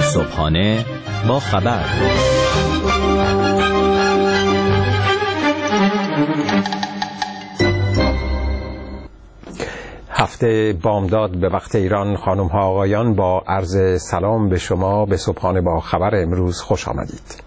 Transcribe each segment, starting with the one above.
صبحانه با خبر. هفته بامداد به وقت ایران. خانم ها آقایان، با عرض سلام به شما به صبحانه با خبر امروز خوش آمدید.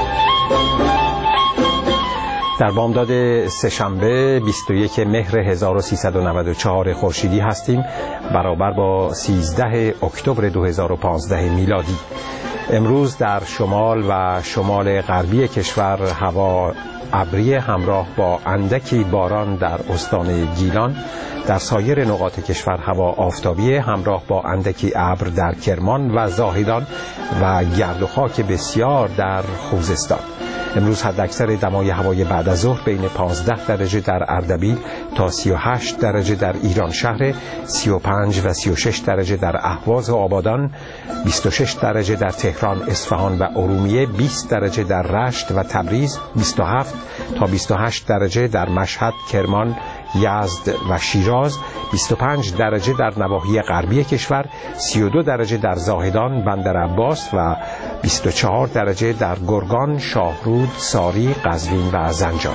در بامداد سه‌شنبه 21 مهر 1394 خورشیدی هستیم، برابر با 13 اکتبر 2015 میلادی. امروز در شمال و شمال غربی کشور هوا ابری همراه با اندکی باران در استان گیلان، در سایر نقاط کشور هوا آفتابی همراه با اندکی ابر در کرمان و زاهدان و گرد و خاک بسیار در خوزستان. امروز حداکثر دمای هوای بعد از ظهر بین 15 درجه در اردبیل تا 38 درجه در ایران شهر، 35 و 36 درجه در اهواز و آبادان، 26 درجه در تهران، اصفهان و ارومیه، 20 درجه در رشت و تبریز، 27 تا 28 درجه در مشهد، کرمان، یزد و شیراز، 25 درجه در نواحی غربی کشور، 32 درجه در زاهدان، بندرعباس و 24 درجه در گرگان، شاهرود، ساری، قزوین و زنجان.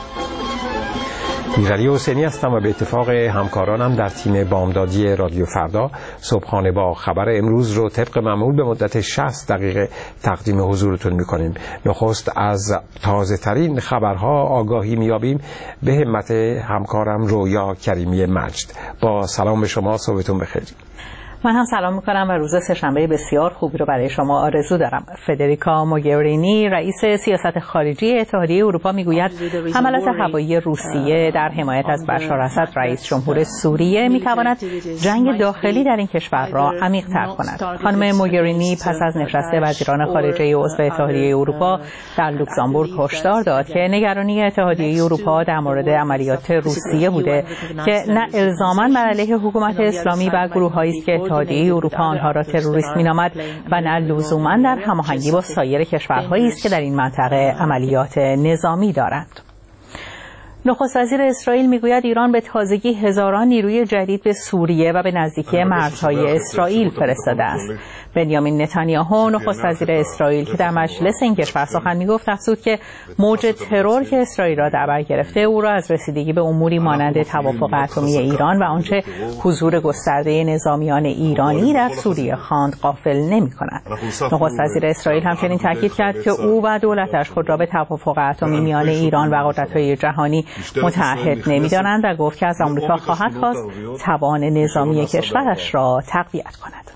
میرعلی حسینی هستم و به اتفاق همکارانم در تیم بامدادی رادیو فردا صبحانه با خبر امروز رو طبق معمول به مدت 60 دقیقه تقدیم حضورتون میکنیم. نخست از تازه ترین خبرها آگاهی میابیم به همت همکارم رویا کریمی مجد. با سلام به شما، صبحتون بخیر. من هم سلام میکنم و روز سه‌شنبه بسیار خوبی رو برای شما آرزو دارم. فدریکا موگرینی رئیس سیاست خارجی اتحادیه اروپا میگوید حملات هوایی روسیه در حمایت از بشار اسد رئیس جمهور سوریه میتواند جنگ داخلی در این کشور را عمیق‌تر کند. خانم موگرینی پس از نشست وزیران خارجه عضو اتحادیه اروپا در لوکزامبورگ هشدار داد که نگرانی اتحادیه اروپا در مورد عملیات روسیه بوده که نه الزاماً بر علیه حکومت اسلامی و گروه‌هایی است که اتحادیه اروپا آنها را تروریست مینامد و نه لزوما در هماهنگی با سایر کشورهایی است که در این منطقه عملیات نظامی دارند. نخست وزیر اسرائیل میگوید ایران به تازگی هزاران نیروی جدید به سوریه و به نزدیکی مرزهای اسرائیل فرستاده است. بنیامین نتانیاهو نخست وزیر اسرائیل که در مجلس این کشور سخن میگفت افزود که موج ترور که اسرائیل را در بر گرفته او را از رسیدگی به اموری مانند توافق اتمی ایران و آنچه حضور گسترده نظامیان ایرانی در سوریه خواند غافل نمی‌کند. نخست وزیر اسرائیل همچنین تاکید کرد که او و دولتش خود را به توافق اتمی میان ایران و قدرت‌های جهانی متعهد نمی‌دانند و گفت که از آمریکا خواهد خواست توان نظامی کشورش را تقویت کند.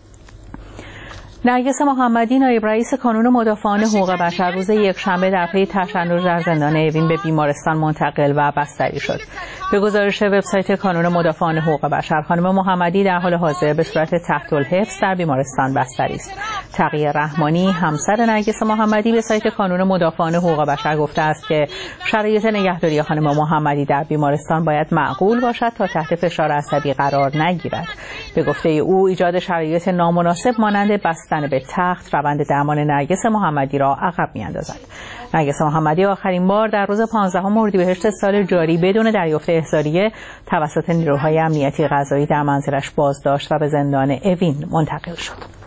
نرگس محمدی نایب رئیس کانون مدافعان حقوق بشر روز یکشنبه در پی تشنج در زندان اوین به بیمارستان منتقل و بستری شد. به گزارش وبسایت کانون مدافعان حقوق بشر، خانم محمدی در حال حاضر به صورت تحت الحفظ در بیمارستان بستری است. تقیه رحمانی همسر نرگس محمدی به سایت کانون مدافعان حقوق بشر گفته است که شرایط نگهداری خانم محمدی در بیمارستان باید معقول باشد تا تحت فشار عصبی قرار نگیرد. به گفته او ایجاد شرایط نامناسب مانند بستن به تخت روند درمان نرگس محمدی را عقب می‌اندازد. نرگس محمدی آخرین بار در روز 15 اردیبهشت سال جاری بدون دریافت احضاریه توسط نیروهای امنیتی قضایی در منزلش بازداشت و به زندان اوین منتقل شد.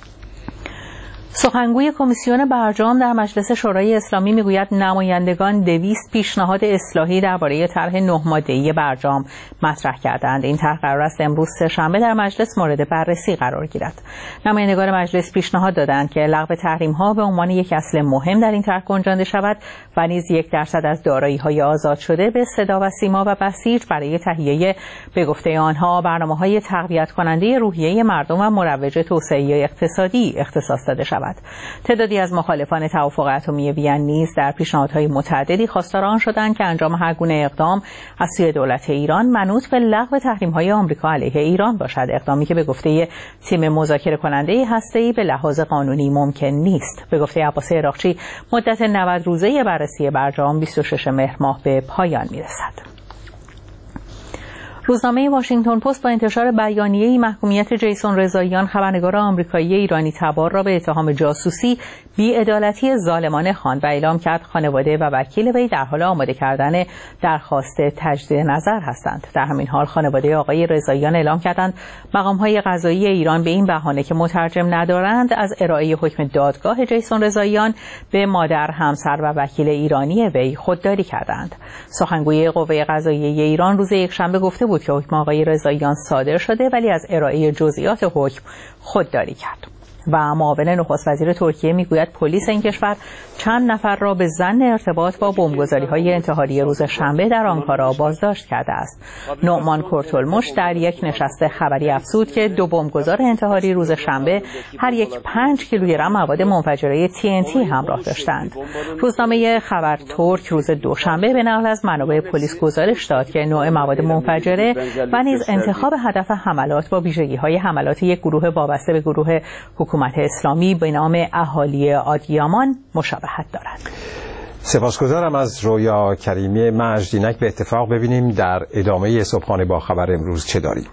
سخنگوی کمیسیون برجام در مجلس شورای اسلامی میگوید نمایندگان 200 پیشنهاد اصلاحی درباره طرح 9 ماده‌ای برجام مطرح کردند. این طرح قرار است امروز سه‌شنبه در مجلس مورد بررسی قرار گیرد. نمایندگان مجلس پیشنهاد دادند که لغو تحریم‌ها به عنوان یک اصل مهم در این طرح گنجانده شود و نیز 1% از دارایی‌های آزاد شده به صدا و سیما و بسیج برای تهیه به گفته آنها برنامه‌های تقویت کننده روحیه مردم و مروج توسعه اقتصادی اختصاص داده شود. تعدادی از مخالفان توافق اتمی وین نیز در پیشنهادهای متعددی خواستار آن شدند که انجام هر گونه اقدام از سوی دولت ایران منوط به لغو تحریم‌های آمریکا علیه ایران باشد، اقدامی که به گفته تیم مذاکره کننده هسته‌ای به لحاظ قانونی ممکن نیست. به گفته عباس عراقچی مدت 90 روزه بررسی برجام 26 مهر ماه به پایان می‌رسد. روزنامه واشنگتن پست با انتشار بیانیه‌ای محکومیت جیسون رضاییان خبرنگار آمریکایی ایرانی تبار را به اتهام جاسوسی، بی‌عدالتی ظالمانه خواند و اعلام کرد خانواده و وکیل وی در حال آماده کردن درخواست تجدید نظر هستند. در همین حال خانواده آقای رضاییان اعلام کردند مقام‌های قضایی ایران به این بهانه که مترجم ندارند از ارائه حکم دادگاه جیسون رضاییان به مادر، همسر و وکیل ایرانی وی خودداری کردند. سخنگوی قوه قضاییه ایران روز یکشنبه گفته بود که حکم آقای رضاییان صادر شده ولی از ارائه جزئیات حکم خودداری کرد. و معاون نخست وزیر ترکیه میگوید پلیس این کشور چند نفر را به ظن ارتباط با بمبگذاری‌های انتحاری روز شنبه در آنکارا بازداشت کرده است. نعمان کورتولمش در یک نشست خبری افزود که 2 بمبگذار انتحاری روز شنبه هر یک 5 کیلوگرم مواد منفجره TNT همراه داشتند. روزنامه خبر ترک روز دوشنبه به نقل از منابع پلیس گزارش داد که نوع مواد منفجره و نیز انتخاب هدف حملات با ویژگی‌های حملات یک گروه وابسته به گروه حکومت اسلامی به نام اهالی آدیامان مشابهت دارد. سپاسگزارم از رویا کریمی مجدینک. به اتفاق ببینیم در ادامه صبحانه با خبر امروز چه داریم.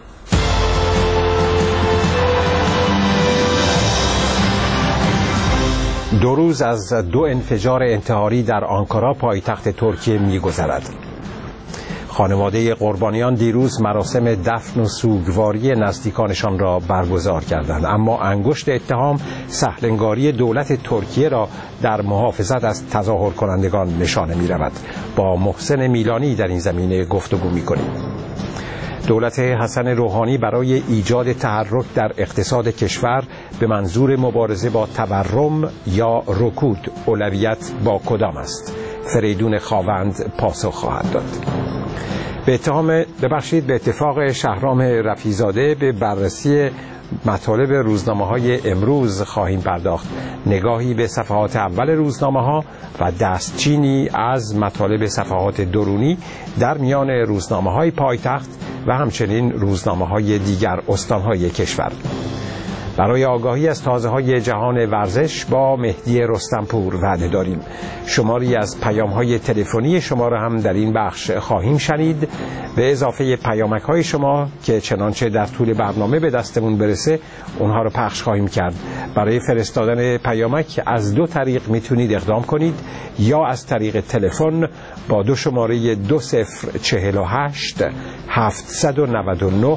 دو روز از 2 انفجار انتحاری در آنکارا پایتخت ترکیه می‌گذرد. خانواده قربانیان دیروز مراسم دفن و سوگواری نزدیکانشان را برگزار کردند، اما انگشت اتهام سهلنگاری دولت ترکیه را در محافظت از تظاهر کنندگان نشانه می رود. با محسن میلانی در این زمینه گفتگو می کنیم. دولت حسن روحانی برای ایجاد تحرک در اقتصاد کشور به منظور مبارزه با تورم یا رکود اولویت با کدام است؟ فریدون خاوند پاسخ خواهد داد. به اتفاق شهرام رفیزاده به بررسی مطالب روزنامه‌های امروز خواهیم پرداخت. نگاهی به صفحات اول روزنامه‌ها و دستچینی از مطالب صفحات درونی در میان روزنامه‌های پایتخت و همچنین روزنامه‌های دیگر استان‌های کشور. برای آگاهی از تازه‌های جهان ورزش با مهدی رستمپور وعده داریم. شماری از پیام‌های تلفنی شما را هم در این بخش خواهیم شنید، به اضافه پیامک‌های شما که چنانچه در طول برنامه به دستمون برسه اونها رو پخش خواهیم کرد. برای فرستادن پیامک از 2 طریق میتونید اقدام کنید، یا از طریق تلفن با 2 شماره 2048 799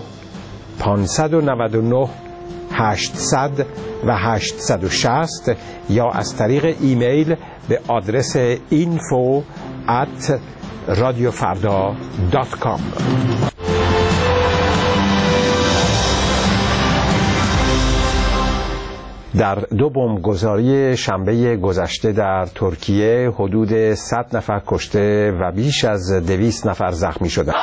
599 800 و 860 یا از طریق ایمیل به آدرس info@radiofarda.com. در 2 بمبگذاری شنبه گذشته در ترکیه حدود 100 نفر کشته و بیش از 200 نفر زخمی شدند.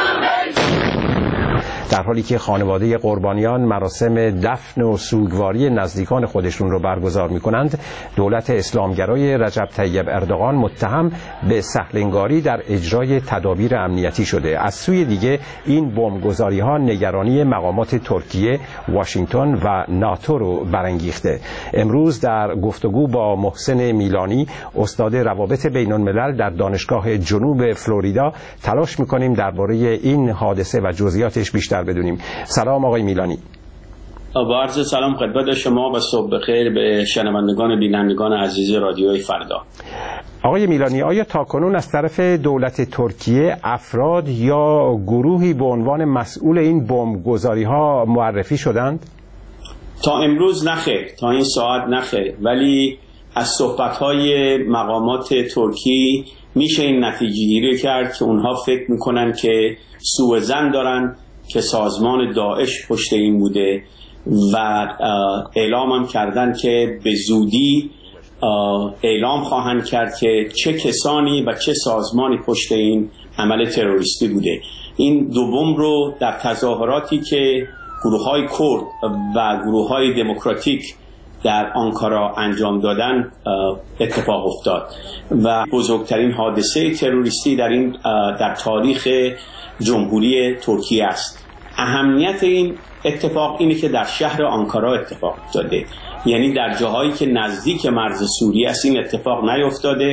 در حالی که خانواده قربانیان مراسم دفن و سوگواری نزدیکان خودشون رو برگزار می‌کنند، دولت اسلامگرای رجب طیب اردوغان متهم به سهلنگاری در اجرای تدابیر امنیتی شده. از سوی دیگه این بمبگذاری‌ها نگرانی مقامات ترکیه، واشنگتن و ناتو رو برانگیخته. امروز در گفتگو با محسن میلانی، استاد روابط بین‌الملل در دانشگاه جنوب فلوریدا، تلاش می‌کنیم درباره این حادثه و جزئیاتش بیشتر بدونیم. سلام آقای میلانی. با عرض سلام خدمت شما و صبح بخیر به شنوندگان و بینندگان عزیز رادیوی فردا. آقای میلانی، آیا تاکنون از طرف دولت ترکیه افراد یا گروهی به عنوان مسئول این بمبگذاری‌ها معرفی شدند؟ تا امروز نخیر، تا این ساعت نخیر، ولی از صحبت‌های مقامات ترکی میشه این نتیجه گیری کرد که اونها فکر میکنن که سوء ظن دارن که سازمان داعش پشت این بوده و اعلام هم کردن که به زودی اعلام خواهند کرد که چه کسانی و چه سازمانی پشت این عمل تروریستی بوده. این 2 بمب رو در تظاهراتی که گروه‌های کرد و گروه‌های دموکراتیک در آنکارا انجام دادن اتفاق افتاد و بزرگترین حادثه تروریستی در تاریخ جمهوری ترکیه است. اهمیت این اتفاق اینه که در شهر آنکارا اتفاق افتاده، یعنی در جاهایی که نزدیک مرز سوریه است این اتفاق نیفتاده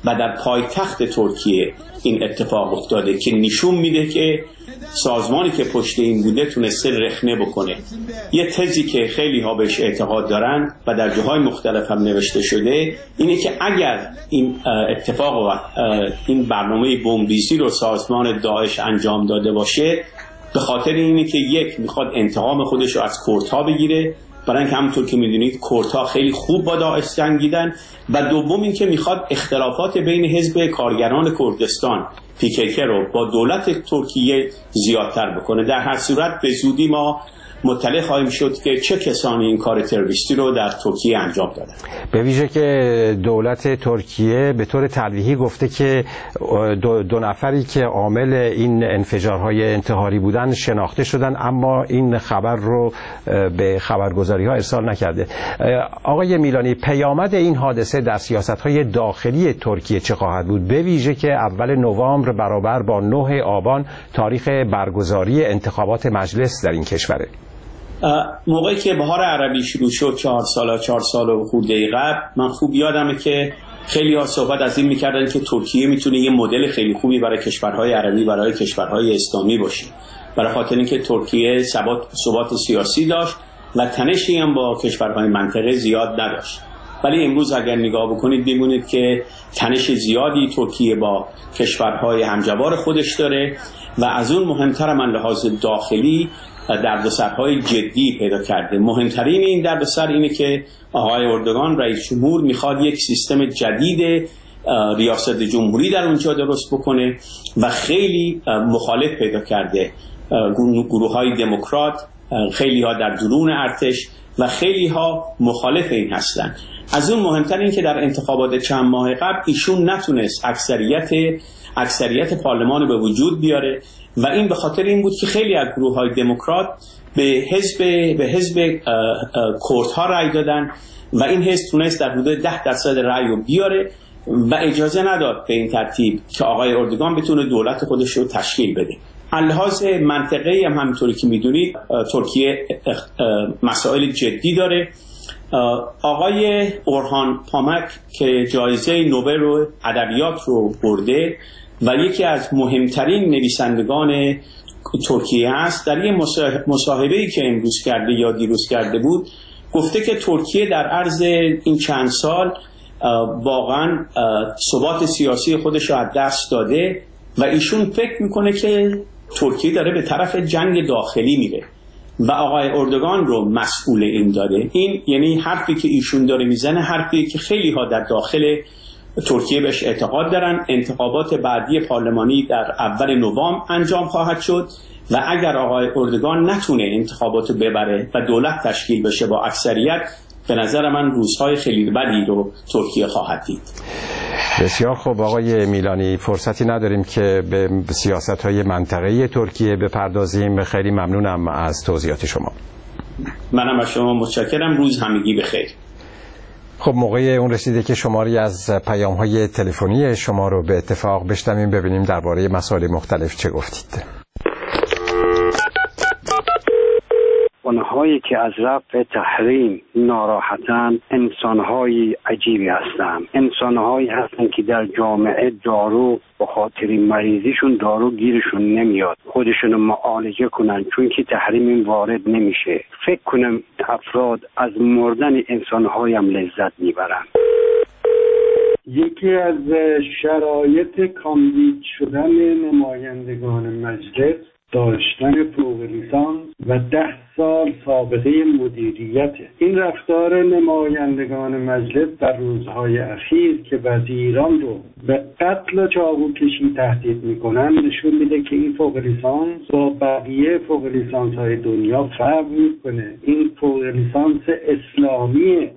و در پایتخت ترکیه این اتفاق افتاده که نشون میده که سازمانی که پشت این بوده تونسته رخنه بکنه. یه تزی که خیلی ها بهش اعتقاد دارن و در جاهای مختلف هم نوشته شده اینه که اگر این اتفاق و این برنامه بمبریزی رو سازمان داعش انجام داده باشه به خاطر اینه که یک میخواد انتقام خودش رو از کردها بگیره، برای اینکه همونطور که میدونید کردها خیلی خوب با داعش جنگیدن، و دوم این که میخواد اختلافات بین حزب کارگران کردستان PKK رو با دولت ترکیه زیادتر بکنه. در هر صورت به زودی ما مطلع خواهیم شد که چه کسانی این کار تروریستی رو در ترکیه انجام دادن. به ویژه که دولت ترکیه به طور تلویحی گفته که دو نفری که عامل این انفجارهای انتحاری بودن شناخته شدن، اما این خبر رو به خبرگزاری‌ها ارسال نکرده. آقای میلانی، پیامد این حادثه در سیاست‌های داخلی ترکیه چه خواهد بود؟ به ویژه که اول نوامبر برابر با 9 آبان تاریخ برگزاری انتخابات مجلس در این کشوره. موقعی که بهار عربی شروع شد 4 سال و خورده قبل، من خوب یادمه که خیلی ها صحبت از این میکردن که ترکیه میتونه یه مدل خیلی خوبی برای کشورهای عربی، برای کشورهای اسلامی باشه، برای خاطر اینکه ترکیه ثبات سیاسی داشت و تنشی هم با کشورهای منطقه زیاد نداشت. ولی امروز اگر نگاه بکنید ببینید که تنش زیادی ترکیه با کشورهای همجوار خودش داره و از اون مهمتر من لحاظ داخلی دردسرهای جدی پیدا کرده. مهمترین این دردسر اینه که آقای اردوغان رئیس جمهور میخواد یک سیستم جدید ریاست جمهوری در اونجا درست بکنه و خیلی مخالف پیدا کرده. گروه های دموکرات، خیلی ها در درون ارتش و خیلی ها مخالف این هستن. از اون مهمتر این که در انتخابات چند ماه قبل ایشون نتونست اکثریت پارلمان به وجود بیاره و این به خاطر این بود که خیلی از گروه‌های دموکرات به حزب کردها رأی دادن و این حزب تونست در حدود 10% رأی رو بیاره و اجازه نداد به این ترتیب که آقای اردوغان بتونه دولت خودش رو تشکیل بده. لحاظ منطقه‌ای هم همونطوری که میدونید ترکیه مسائل جدی داره. آقای اورهان پامک که جایزه نوبل رو ادبیات رو برده و یکی از مهمترین نویسندگان ترکیه هست، در یه مصاحبه‌ای که امروز کرده یا دیروز کرده بود گفته که ترکیه در عرض این چند سال واقعا ثبات سیاسی خودش رو از دست داده و ایشون فکر میکنه که ترکیه داره به طرف جنگ داخلی میره و آقای اردوغان رو مسئول این داره. این یعنی حرفی که ایشون داره میزنه حرفی که خیلی ها در داخل ترکیه بهش اعتقاد دارن. انتخابات بعدی پارلمانی در اول نوامبر انجام خواهد شد و اگر آقای اردوغان نتونه انتخابات رو ببره و دولت تشکیل بشه با اکثریت، به نظر من روزهای خیلی بدی رو ترکیه خواهد دید. بسیار خوب آقای میلانی، فرصتی نداریم که به سیاست‌های منطقه‌ای ترکیه بپردازیم. خیلی ممنونم از توضیحات شما. منم از شما متشکرم. روز همگی بخیر. خب موقع اون رسیده که شماری از پیام‌های تلفنی شما رو به اتفاق بشنویم، ببینیم درباره مسائل مختلف چه گفتید. اونهایی که از رفع تحریم ناراحتن انسانهای عجیبی هستن. انسانهایی هستن که در جامعه دارو به خاطر مریضیشون دارو گیرشون نمیاد، خودشون معالجه کنن چون که تحریم این وارد نمیشه. فکر کنم افراد از مردن انسانهای هم لذت میبرن. یکی از شرایط کاندید شدن نمایندگان مجلس داشتن فوق لیسانس و 10 سال سابقه مدیریت. این رفتار نمایندگان مجلس در روزهای اخیر که وزیران رو به قتل و چاقوکشی تهدید میکنن نشون میده که این فوق لیسانس با بقیه فوق لیسانس های دنیا فرق میکنه. این فوق لیسانس اسلامیه.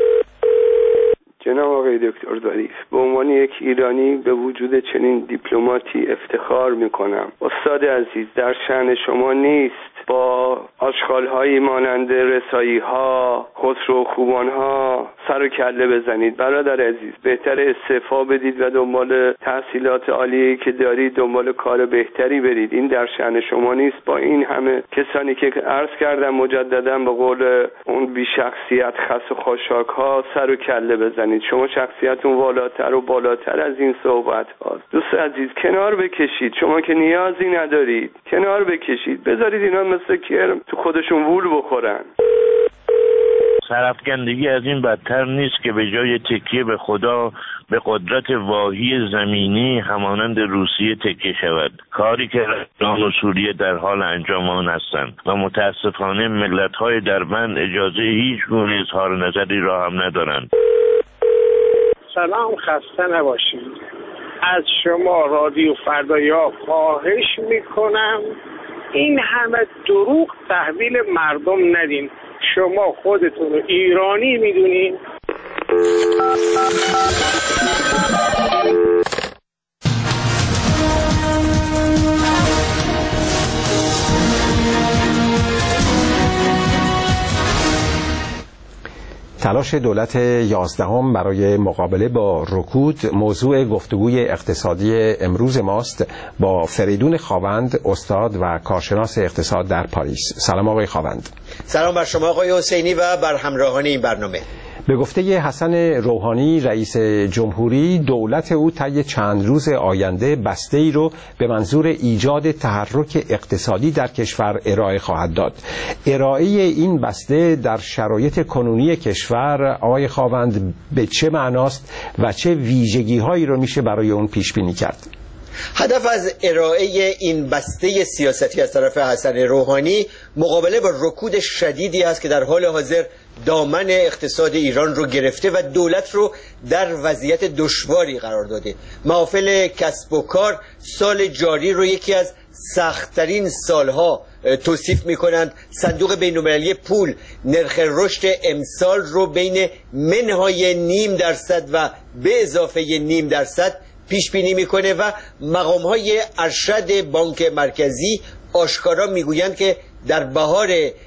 جناب آقای دکتر ظریف، به عنوان یک ایرانی به وجود چنین دیپلماتی افتخار میکنم. استاد عزیز، در شأن شما نیست با آشغال‌هایی مانند رسایی‌ها، خسرو خوبان‌ها سر و کله بزنید. برادر عزیز، بهتر استعفا بدید و دنبال تحصیلات عالیه‌ای که دارید دنبال کار بهتری برید. این در شأن شما نیست. با این همه کسانی که عرض کردم مجددا به قول اون بی شخصیت خس و خاشاک‌ها سر و کله بزنید. شما شخصیتون والاتر و بالاتر از این صحبت هاست. دوست عزیز، کنار بکشید. شما که نیازی ندارید، کنار بکشید. بذارید اینا مثل کرم تو خودشون وول بخورن. سرافکندگی از این بدتر نیست که به جای تکیه به خدا به قدرت واهی زمینی همانند روسیه تکیه شود، کاری که ایران و سوریه در حال انجام آن هستند و متاسفانه ملت‌های دربند اجازه هیچ گونه اظهار نظری را هم ندارند. سلام، خسته نباشید. از شما رادیو فردایا خواهش میکنم این همه دروغ تحویل مردم ندین. شما خودتون رو ایرانی میدونین. تلاش دولت 11 برای مقابله با رکود موضوع گفتگوی اقتصادی امروز ماست با فریدون خاوند، استاد و کارشناس اقتصاد در پاریس. سلام آقای خاوند. سلام بر شما آقای حسینی و بر همراهان این برنامه. به گفته حسن روحانی رئیس جمهوری، دولت او طی چند روز آینده بسته‌ای رو به منظور ایجاد تحرک اقتصادی در کشور ارائه خواهد داد. ارائه این بسته در شرایط کنونی کشور آقای خاوند به چه معناست و چه ویژگی‌هایی رو میشه برای اون پیش بینی کرد؟ هدف از ارائه این بسته سیاستی از طرف حسن روحانی مقابله با رکود شدیدی است که در حال حاضر دامن اقتصاد ایران رو گرفته و دولت رو در وضعیت دشواری قرار داده. محافل کسب و کار سال جاری رو یکی از سخت‌ترین سالها توصیف می‌کنند. صندوق بین‌المللی پول نرخ رشد امسال رو بین منهای 0.5% و به اضافه 0.5% پیش بینی میکنه و مقام‌های ارشد بانک مرکزی آشکارا میگویند که در بهار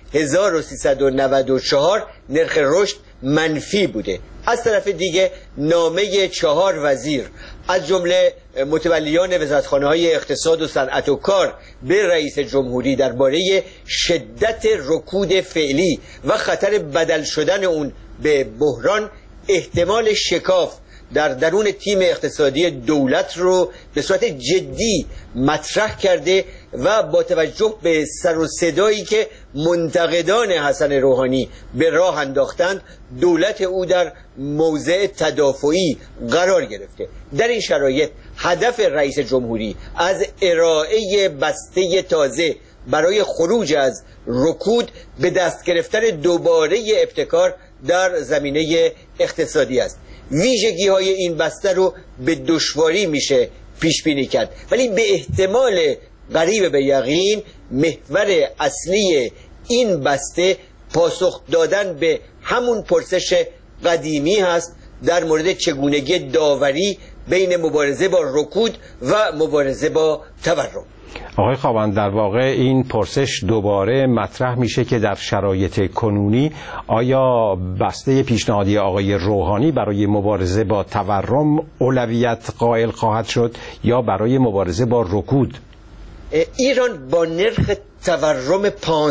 1394 نرخ رشد منفی بوده. از طرف دیگه نامه 4 وزیر از جمله متولیان وزارتخانه‌های اقتصاد و صنعت و کار به رئیس جمهوری درباره شدت رکود فعلی و خطر بدل شدن اون به بحران، احتمال شکاف در درون تیم اقتصادی دولت رو به صورت جدی مطرح کرده و با توجه به سر و صدایی که منتقدان حسن روحانی به راه انداختند، دولت او در موضع تدافعی قرار گرفته. در این شرایط هدف رئیس جمهوری از ارائه بسته تازه برای خروج از رکود به دست گرفتن دوباره ابتکار در زمینه اقتصادی است. ویژگی های این بسته رو به دشواری میشه پیش بینی کرد، ولی به احتمال قریب به یقین محور اصلی این بسته پاسخ دادن به همون پرسش قدیمی هست در مورد چگونگی داوری بین مبارزه با رکود و مبارزه با تورم. آقای خاوند، در واقع این پرسش دوباره مطرح میشه که در شرایط کنونی آیا بسته پیشنهادی آقای روحانی برای مبارزه با تورم اولویت قائل خواهد شد یا برای مبارزه با رکود؟ ایران با نرخ تورم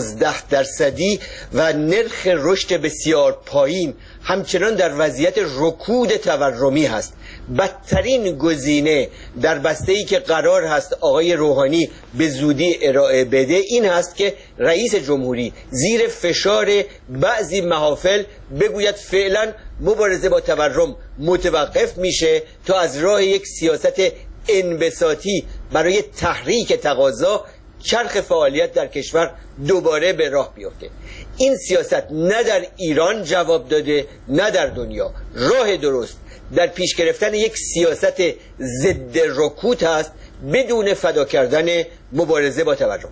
15% و نرخ رشد بسیار پایین همچنان در وضعیت رکود تورمی هست. بدترین گزینه در بسته‌ای که قرار هست آقای روحانی به زودی ارائه بده این هست که رئیس جمهوری زیر فشار بعضی محافل بگوید فعلا مبارزه با تورم متوقف میشه تا از راه یک سیاست انبساطی برای تحریک تقاضا چرخ فعالیت در کشور دوباره به راه بیفته. این سیاست نه در ایران جواب داده نه در دنیا. راه درست در پیش گرفتن یک سیاست ضد رکود هست بدون فدا کردن مبارزه با تورم.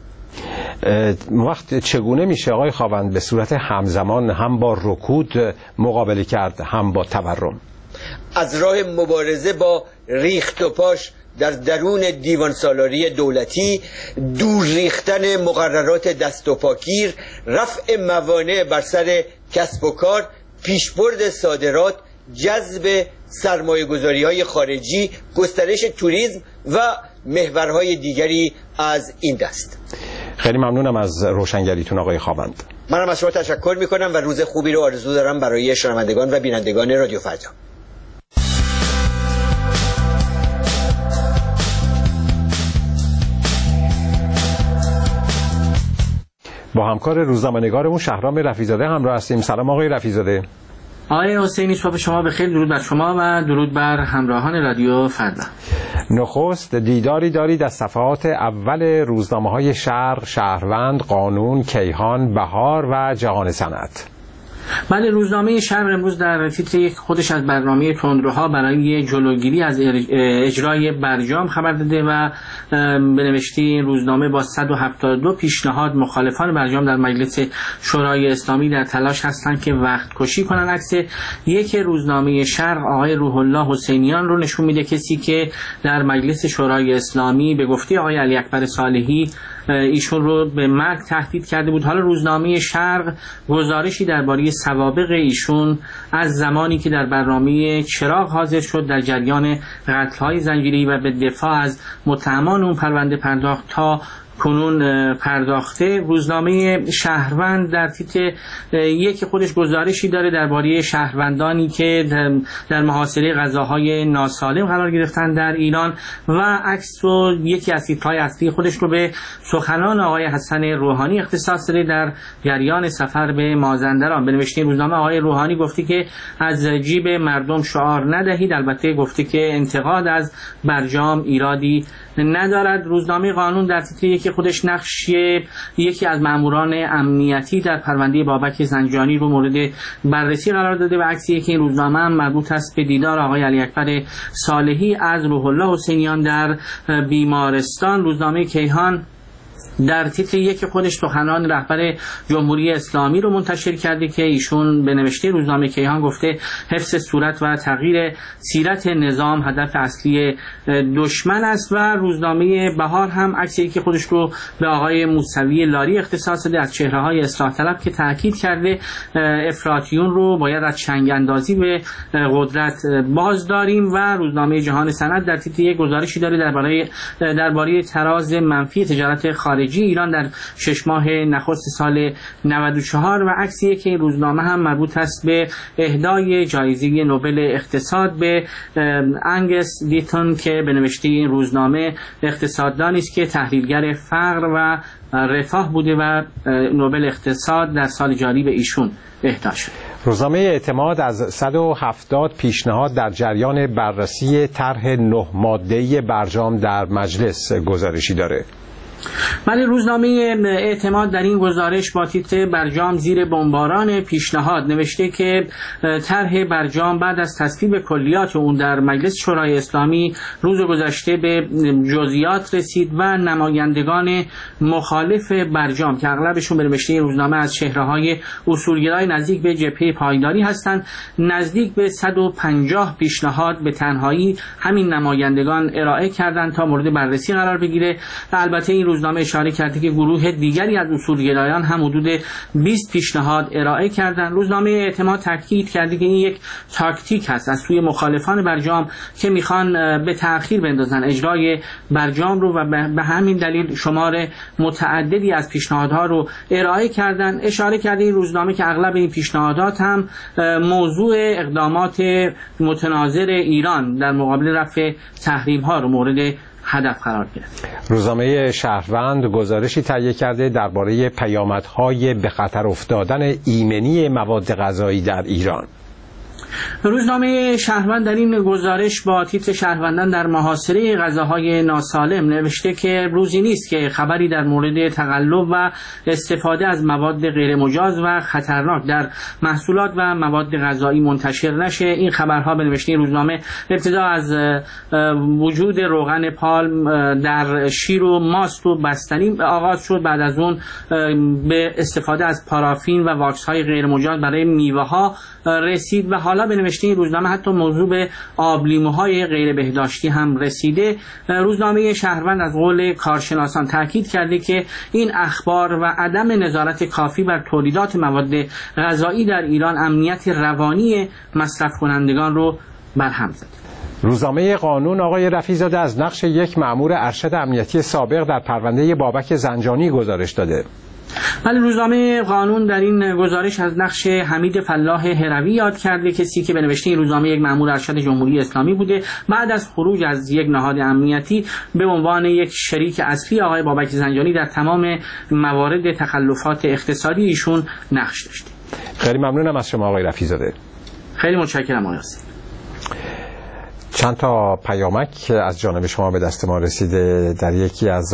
وقت چگونه میشه آقای خاوند به صورت همزمان هم با رکود مقابله کرد هم با تورم؟ از راه مبارزه با ریخت و پاش در درون دیوان سالاری دولتی، دور ریختن مقررات دست و پاگیر، رفع موانع بر سر کسب و کار، پیشبرد صادرات، جذب سرمایه‌گذاری‌های خارجی، گسترش توریسم و محورهای دیگری از این دست. خیلی ممنونم از روشنگریتون آقای خاوند. منم از شما تشکر میکنم و روز خوبی رو آرزو دارم برای شنوندگان و بینندگان رادیو فردا. با همکار روزنامه‌نگارمون شهرام رفیع‌زاده همراه هستیم. سلام آقای رفیع‌زاده. آقای حسینی، صبح شما بخیر. درود بر شما و درود بر همراهان رادیو فردا. نخست دیداری دارید از صفحات اول روزنامه‌های شرق، شهروند، قانون، کیهان، بهار و جهان صنعت. بله، روزنامه شرق امروز در تیتر یک خودش از برنامه تندروها برای جلوگیری از اجرای برجام خبر داده و به نوشته این روزنامه با 172 پیشنهاد مخالفان برجام در مجلس شورای اسلامی در تلاش هستند که وقت کشی کنند. عکس یک روزنامه شرق آقای روح الله حسینیان رو نشون میده، کسی که در مجلس شورای اسلامی به گفته آقای علی اکبر صالحی ایشون رو به مرگ تهدید کرده بود. حالا روزنامه شرق گزارشی درباره سوابق ایشون از زمانی که در برنامه چراغ حاضر شد در جریان قتل‌های زنجیره‌ای و به دفاع از متهمان اون پرونده پرداخت تا کنون پرداخته. روزنامه شهروند در تیتر یک خودش گزارشی داره درباره شهروندانی که در محاصره غذاهای ناسالم قرار گرفتن در ایران و عکس و یکی از تیترهای اصلی خودش رو به سخنان آقای حسن روحانی اختصاص داده در جریان سفر به مازندران. به نوشته روزنامه آقای روحانی گفته که از جیب مردم شعار ندهید، البته گفته که انتقاد از برجام ایرادی ندارد. روزنامه قانون در تیتر خودش نقش یکی از ماموران امنیتی در پرونده بابک زنجانی رو مورد بررسی قرار داده و عکسی که این روزنامه هم مربوط است به دیدار آقای علی اکبر صالحی از روح الله حسینیان در بیمارستان. روزنامه کیهان در تیتر یک خودش سخنان رهبر جمهوری اسلامی رو منتشر کرده که ایشون به نوشته روزنامه کیهان گفته حفظ صورت و تغییر سیرت نظام هدف اصلی دشمن است. و روزنامه بهار هم عکسی که خودش رو به آقای موسوی لاری اختصاص داده از چهره‌های اصلاح طلب که تاکید کرده افراطیون رو باید از چنگ اندازی به قدرت باز داریم. و روزنامه جهان صنعت در تیتر یک گزارشی داره درباره تراز منفی تجارت خارجی ایران در 6 ماه نخست سال 94 و عکسی که این روزنامه هم مربوط است به اهدای جایزه نوبل اقتصاد به انگس دیتون که به نوشته این روزنامه اقتصاددانی است که تحلیلگر فقر و رفاه بوده و نوبل اقتصاد در سال جاری به ایشون اهدا شد. روزنامه اعتماد از 170 پیشنهاد در جریان بررسی طرح 9 ماده‌ای برجام در مجلس گزارشی داره. ولی روزنامه اعتماد در این گزارش با تیتر برجام زیر بمباران پیشنهاد نوشته که طرح برجام بعد از تصویب کلیات اون در مجلس شورای اسلامی روز گذشته به جزئیات رسید و نمایندگان مخالف برجام که اغلبشون به نوشته روزنامه از چهره‌های اصولگرای نزدیک به جبهه پایداری هستند، نزدیک به 150 پیشنهاد به تنهایی همین نمایندگان ارائه کردند تا مورد بررسی قرار بگیره. و البته این روزنامه اشاره کرده که گروه دیگری از اصولگرایان هم حدود 20 پیشنهاد ارائه کردند. روزنامه اعتماد تاکید کرده که این یک تاکتیک هست از سوی مخالفان برجام که میخوان به تأخیر بندازن اجرای برجام رو و به همین دلیل شمار متعددی از پیشنهادها رو ارائه کردند. اشاره کرده این روزنامه که اغلب این پیشنهادات هم موضوع اقدامات متناظر ایران در مقابل رفع تحریم‌ها رو مورد هدف قرار گرفت. روزنامه شهروند گزارشی تهیه کرده درباره پیامدهای به خطر افتادن ایمنی مواد غذایی در ایران. روزنامه شهروند در این گزارش با تیتر شهروندان در محاصره غذاهای ناسالم نوشته که روزی نیست که خبری در مورد تقلب و استفاده از مواد غیر مجاز و خطرناک در محصولات و مواد غذایی منتشر نشه. این خبرها به نوشته روزنامه ابتدا از وجود روغن پالم در شیر و ماست و بستنی آغاز شد، بعد از اون به استفاده از پارافین و واکس های غیر مجاز برای میوه ها رسید و حالا به نوشته این روزنامه حتی موضوع به آبلیموهای غیر بهداشتی هم رسیده. روزنامه شهروند از قول کارشناسان تاکید کرده که این اخبار و عدم نظارت کافی بر تولیدات مواد غذایی در ایران امنیت روانی مصرف کنندگان رو برهم زد. روزنامه قانون آقای رفیع‌زاده از نقش یک مأمور ارشد امنیتی سابق در پرونده بابک زنجانی گزارش داده. ولی روزنامه قانون در این گزارش از نقش حمید فلاح هروی یاد کرده، کسی که به نوشته این روزنامه یک مأمور ارشد جمهوری اسلامی بوده. بعد از خروج از یک نهاد امنیتی به عنوان یک شریک اصلی آقای بابک زنجانی در تمام موارد تخلفات اقتصادی ایشون نقش داشته. خیلی ممنونم از شما آقای رفیع‌زاده. خیلی متشکرم آقای حسین. چند تا پیامک از جانب شما به دست ما رسیده. در یکی از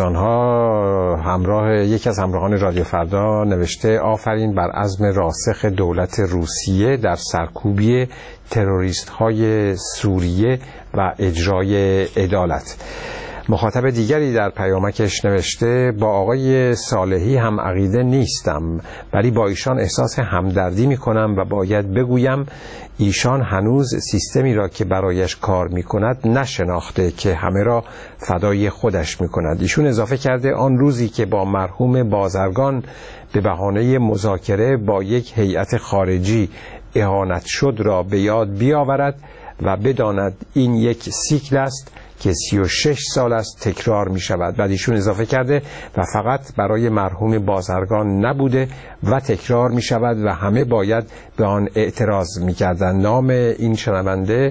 آنها یکی از همراهان رادیو فردا نوشته آفرین بر عزم راسخ دولت روسیه در سرکوبی تروریست های سوریه و اجرای عدالت. مخاطب دیگری در پیامکش نوشته با آقای صالحی هم عقیده نیستم، ولی با ایشان احساس همدردی می کنم و باید بگویم ایشان هنوز سیستمی را که برایش کار می کند نشناخته که همه را فدای خودش می کند. ایشون اضافه کرده آن روزی که با مرحوم بازرگان به بهانه مذاکره با یک هیئت خارجی اهانت شد را به یاد بیاورد و بداند این یک سیکل است که 36 سال است تکرار می شود. بعد ایشون اضافه کرده و فقط برای مرحوم بازرگان نبوده و تکرار می شود و همه باید به آن اعتراض می کردن. نام این شنونده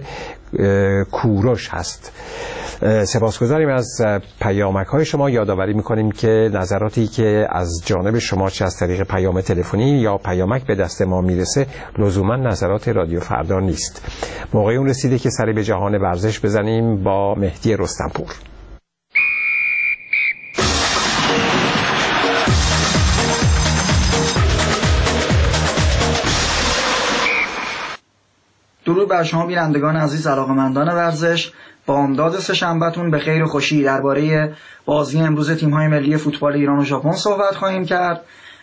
کوروش هست. سپاسگزاریم از پیامک های شما. یادآوری میکنیم که نظراتی که از جانب شما چه از طریق پیام تلفنی یا پیامک به دست ما میرسه لزوما نظرات رادیو فردا نیست. موقع اون رسیده که سری به جهان ورزش بزنیم با مهدی رستمپور. درود بر شما بینندگان عزیز، علاقه‌مندان ورزش. بامداد سه‌شنبه‌تون به خیر و خوشی. درباره بازی امروز تیم‌های ملی فوتبال ایران و ژاپن صحبت خواهیم کرد.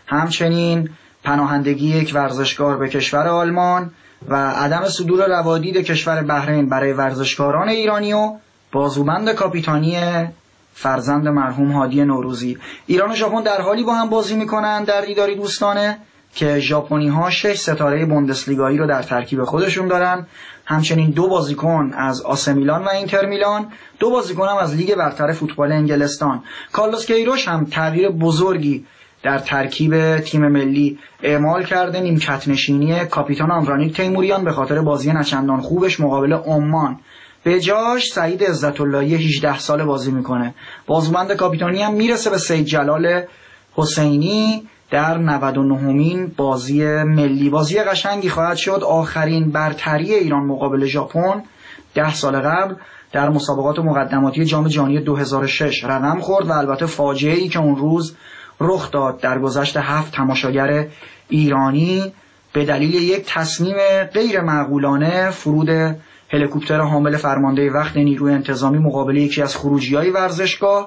همچنین پناهندگی یک ورزشکار به کشور آلمان و عدم صدور روادید کشور بحرین برای ورزشکاران ایرانی و بازوبند کاپیتانی فرزند مرحوم هادی نوروزی. ایران و ژاپن در حالی با هم بازی می‌کنند در دیداری دوستانه که ژاپنی‌ها 6 ستاره بوندسلیگایی رو در ترکیب خودشون دارن. همچنین 2 بازیکن از آسه میلان و اینتر میلان، 2 بازیکن هم از لیگ برتر فوتبال انگلستان. کارلوس کیروش هم تغییر بزرگی در ترکیب تیم ملی اعمال کرده. نیمکت نشینی کاپیتان آمرانیک تیموریان به خاطر بازی نچندان خوبش مقابل عمان. به جاش سعید عزت‌اللهی 18 ساله بازی میکنه. بازوبند کاپیتانی هم میرسه به سید جلال حسینی در 99مین بازی ملی. بازی قشنگی خواهد شد. آخرین برتری ایران مقابل ژاپن 10 سال قبل در مسابقات مقدماتی جام جهانی 2006 رقم خورد و البته فاجعه‌ای که اون روز رخ داد در گذشت 7 تماشاگر ایرانی به دلیل یک تصمیم غیر معقولانه فرود هلیکوپتر حامل فرمانده وقت نیروی انتظامی مقابل یکی از خروجی‌های ورزشگاه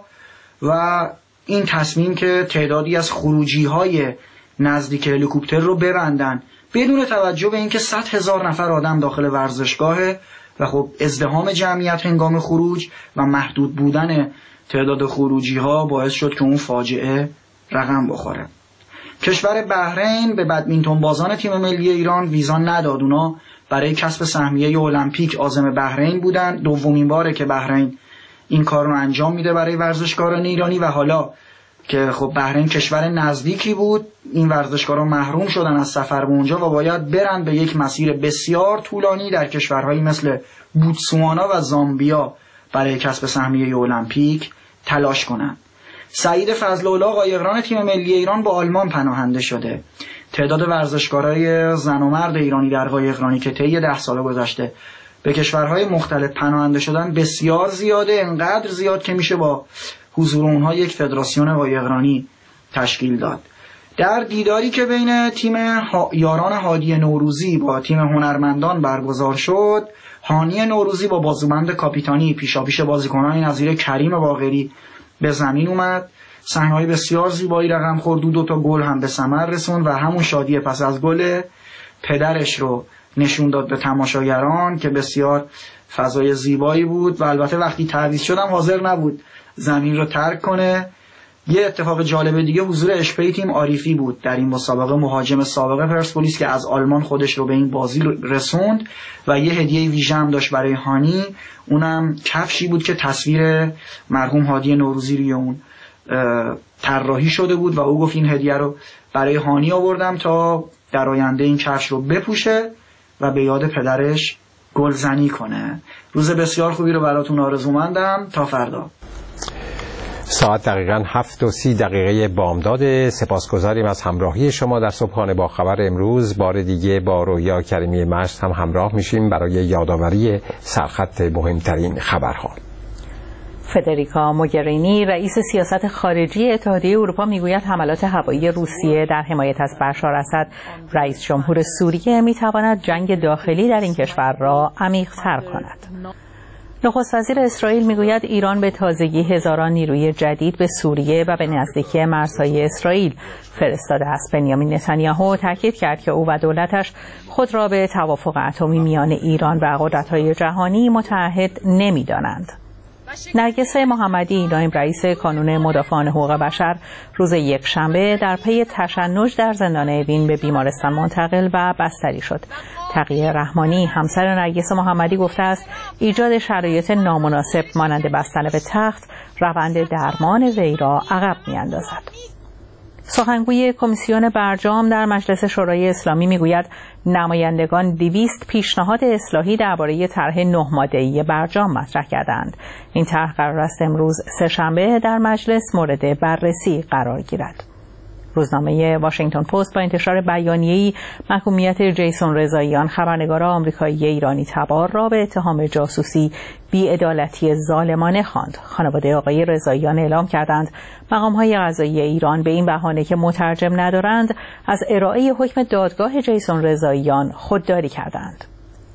و این تصمیم که تعدادی از خروجی‌های نزدیک هلیکوپتر رو ببندن بدون توجه به اینکه 100,000 نفر آدم داخل ورزشگاهه و خب ازدحام جمعیت هنگام خروج و محدود بودن تعداد خروجی‌ها باعث شد که اون فاجعه رقم بخوره. کشور بحرین به بدمینتون بازان تیم ملی ایران ویزا نداد. اونا برای کسب سهمیه المپیک عازم بحرین بودن. دومین باره که بحرین این کار رو انجام میده برای ورزشکاران ایرانی و حالا که خب بحرین کشور نزدیکی بود این ورزشکاران محروم شدن از سفر به اونجا و باید برن به یک مسیر بسیار طولانی در کشورهایی مثل بوتسوانا و زامبیا برای کسب سهمیه المپیک تلاش کنن. سعید فضل‌الله قایقران تیم ملی ایران با آلمان پناهنده شده. تعداد ورزشکارای زن و مرد ایرانی در قایقرانی که طی 10 سال گذشته به کشورهای مختلف پناهنده شدن بسیار زیاده، انقدر زیاد که میشه با حضور اونها یک فدراسیون قایقرانی تشکیل داد. در دیداری که بین تیم یاران هادی نوروزی با تیم هنرمندان برگزار شد، هانی نوروزی با بازوبند کاپیتانی پیشاپیش بازیکنان نظیر کریم باقری به زمین اومد. صحنه‌های بسیار زیبایی رقم خورد، 2 تا گل هم به ثمر رسوند و همون شادی پس از گل پدرش رو نشون داد به تماشاگران که بسیار فضای زیبایی بود و البته وقتی تعویض شدم حاضر نبود زمین رو ترک کنه. یه اتفاق جالب دیگه حضور اشپی تیم عاریفی بود در این مسابقه، مهاجم سابق پرسپولیس که از آلمان خودش رو به این بازی رسوند و یه هدیه ویژه هم داشت برای هانی، اونم کفشی بود که تصویر مرحوم هادی نوروزی روی اون طراحی شده بود و او گفت این هدیه رو برای هانی آوردم تا در آینده این کفش رو بپوشه و به یاد پدرش گلزنی کنه. روز بسیار خوبی رو براتون آرزومندم. تا فردا. ساعت دقیقاً 7:30 بامداد. سپاسگزاریم از همراهی شما در صبحانه با خبر امروز. بار دیگه با رویا کریمی مجد هم همراه میشیم برای یادآوری سرخط مهمترین خبرها. فدریکا موگرینی رئیس سیاست خارجی اتحادیه اروپا میگوید حملات هوایی روسیه در حمایت از بشار اسد رئیس جمهور سوریه میتواند جنگ داخلی در این کشور را عمیق‌تر کند. نخست وزیر اسرائیل میگوید ایران به تازگی هزاران نیروی جدید به سوریه و به نزدیکی مرزهای اسرائیل فرستاده است. بنیامین نتانیاهو تاکید کرد که او و دولتش خود را به توافق اتمی میان ایران و قدرت‌های جهانی متعهد نمی‌دانند. نرگس محمدی نایب رئیس کانون مدافعان حقوق بشر روز یکشنبه در پی تشنج در زندان اوین به بیمارستان منتقل و بستری شد. تقیه رحمانی همسر نرگس محمدی گفته است ایجاد شرایط نامناسب مانند بستن به تخت روند درمان وی را عقب می‌اندازد. سخنگوی کمیسیون برجام در مجلس شورای اسلامی میگوید نمایندگان 200 پیشنهاد اصلاحی درباره طرح 9 ماده‌ای برجام مطرح کردند. این طرح قرار است امروز سه‌شنبه در مجلس مورد بررسی قرار گیرد. روزنامه واشنگتن پست با انتشار بیانیه‌ای محکومیت جیسون رضاییان خبرنگار آمریکایی ایرانی تبار را به اتهام جاسوسی بی‌عدالتی ظالمانه خواند. خانواده آقای رضاییان اعلام کردند مقام‌های قضایی ایران به این بهانه که مترجم ندارند از ارائه حکم دادگاه جیسون رضاییان خودداری کردند.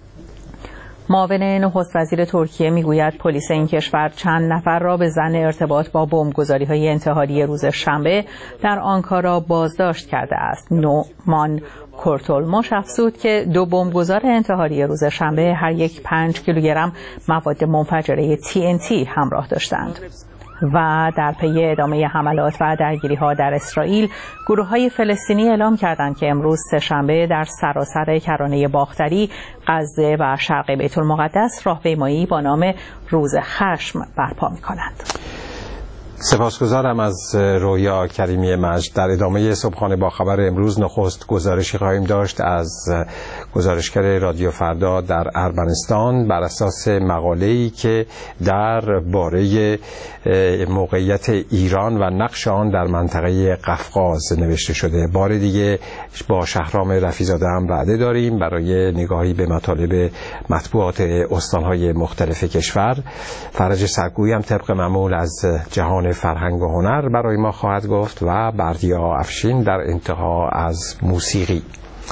معاون نخست وزیر ترکیه میگوید پلیس این کشور چند نفر را به ظن ارتباط با بمبگذاری‌های انتحاری روز شنبه در آنکارا بازداشت کرده است. نومان کورتولموش افزود که 2 بمبگذار انتحاری روز شنبه هر یک 5 کیلوگرم مواد منفجره TNT همراه داشتند. و در پی ادامه حملات و درگیری‌ها در اسرائیل، گروه‌های فلسطینی اعلام کردند که امروز سه‌شنبه در سراسر کرانه باختری، غزه و شرق بیت المقدس راهپیمایی با نام روز خشم برپا می‌کنند. سپاسگزارم از رویا کریمی مجد. در ادامه صبحانه با خبر امروز نخست گزارشی خواهیم داشت از گزارشگر رادیو فردا در ارمنستان بر اساس مقاله‌ای که در باره موقعیت ایران و نقش آن در منطقه قفقاز نوشته شده. بار دیگه با شهرام رفیزاده هم وعده داریم برای نگاهی به مطالب مطبوعات استان‌های مختلف کشور. فرج سرگویی هم طبق معمول از جهان فرهنگ و هنر برای ما خواهد گفت و بردیا افشین در انتها از موسیقی.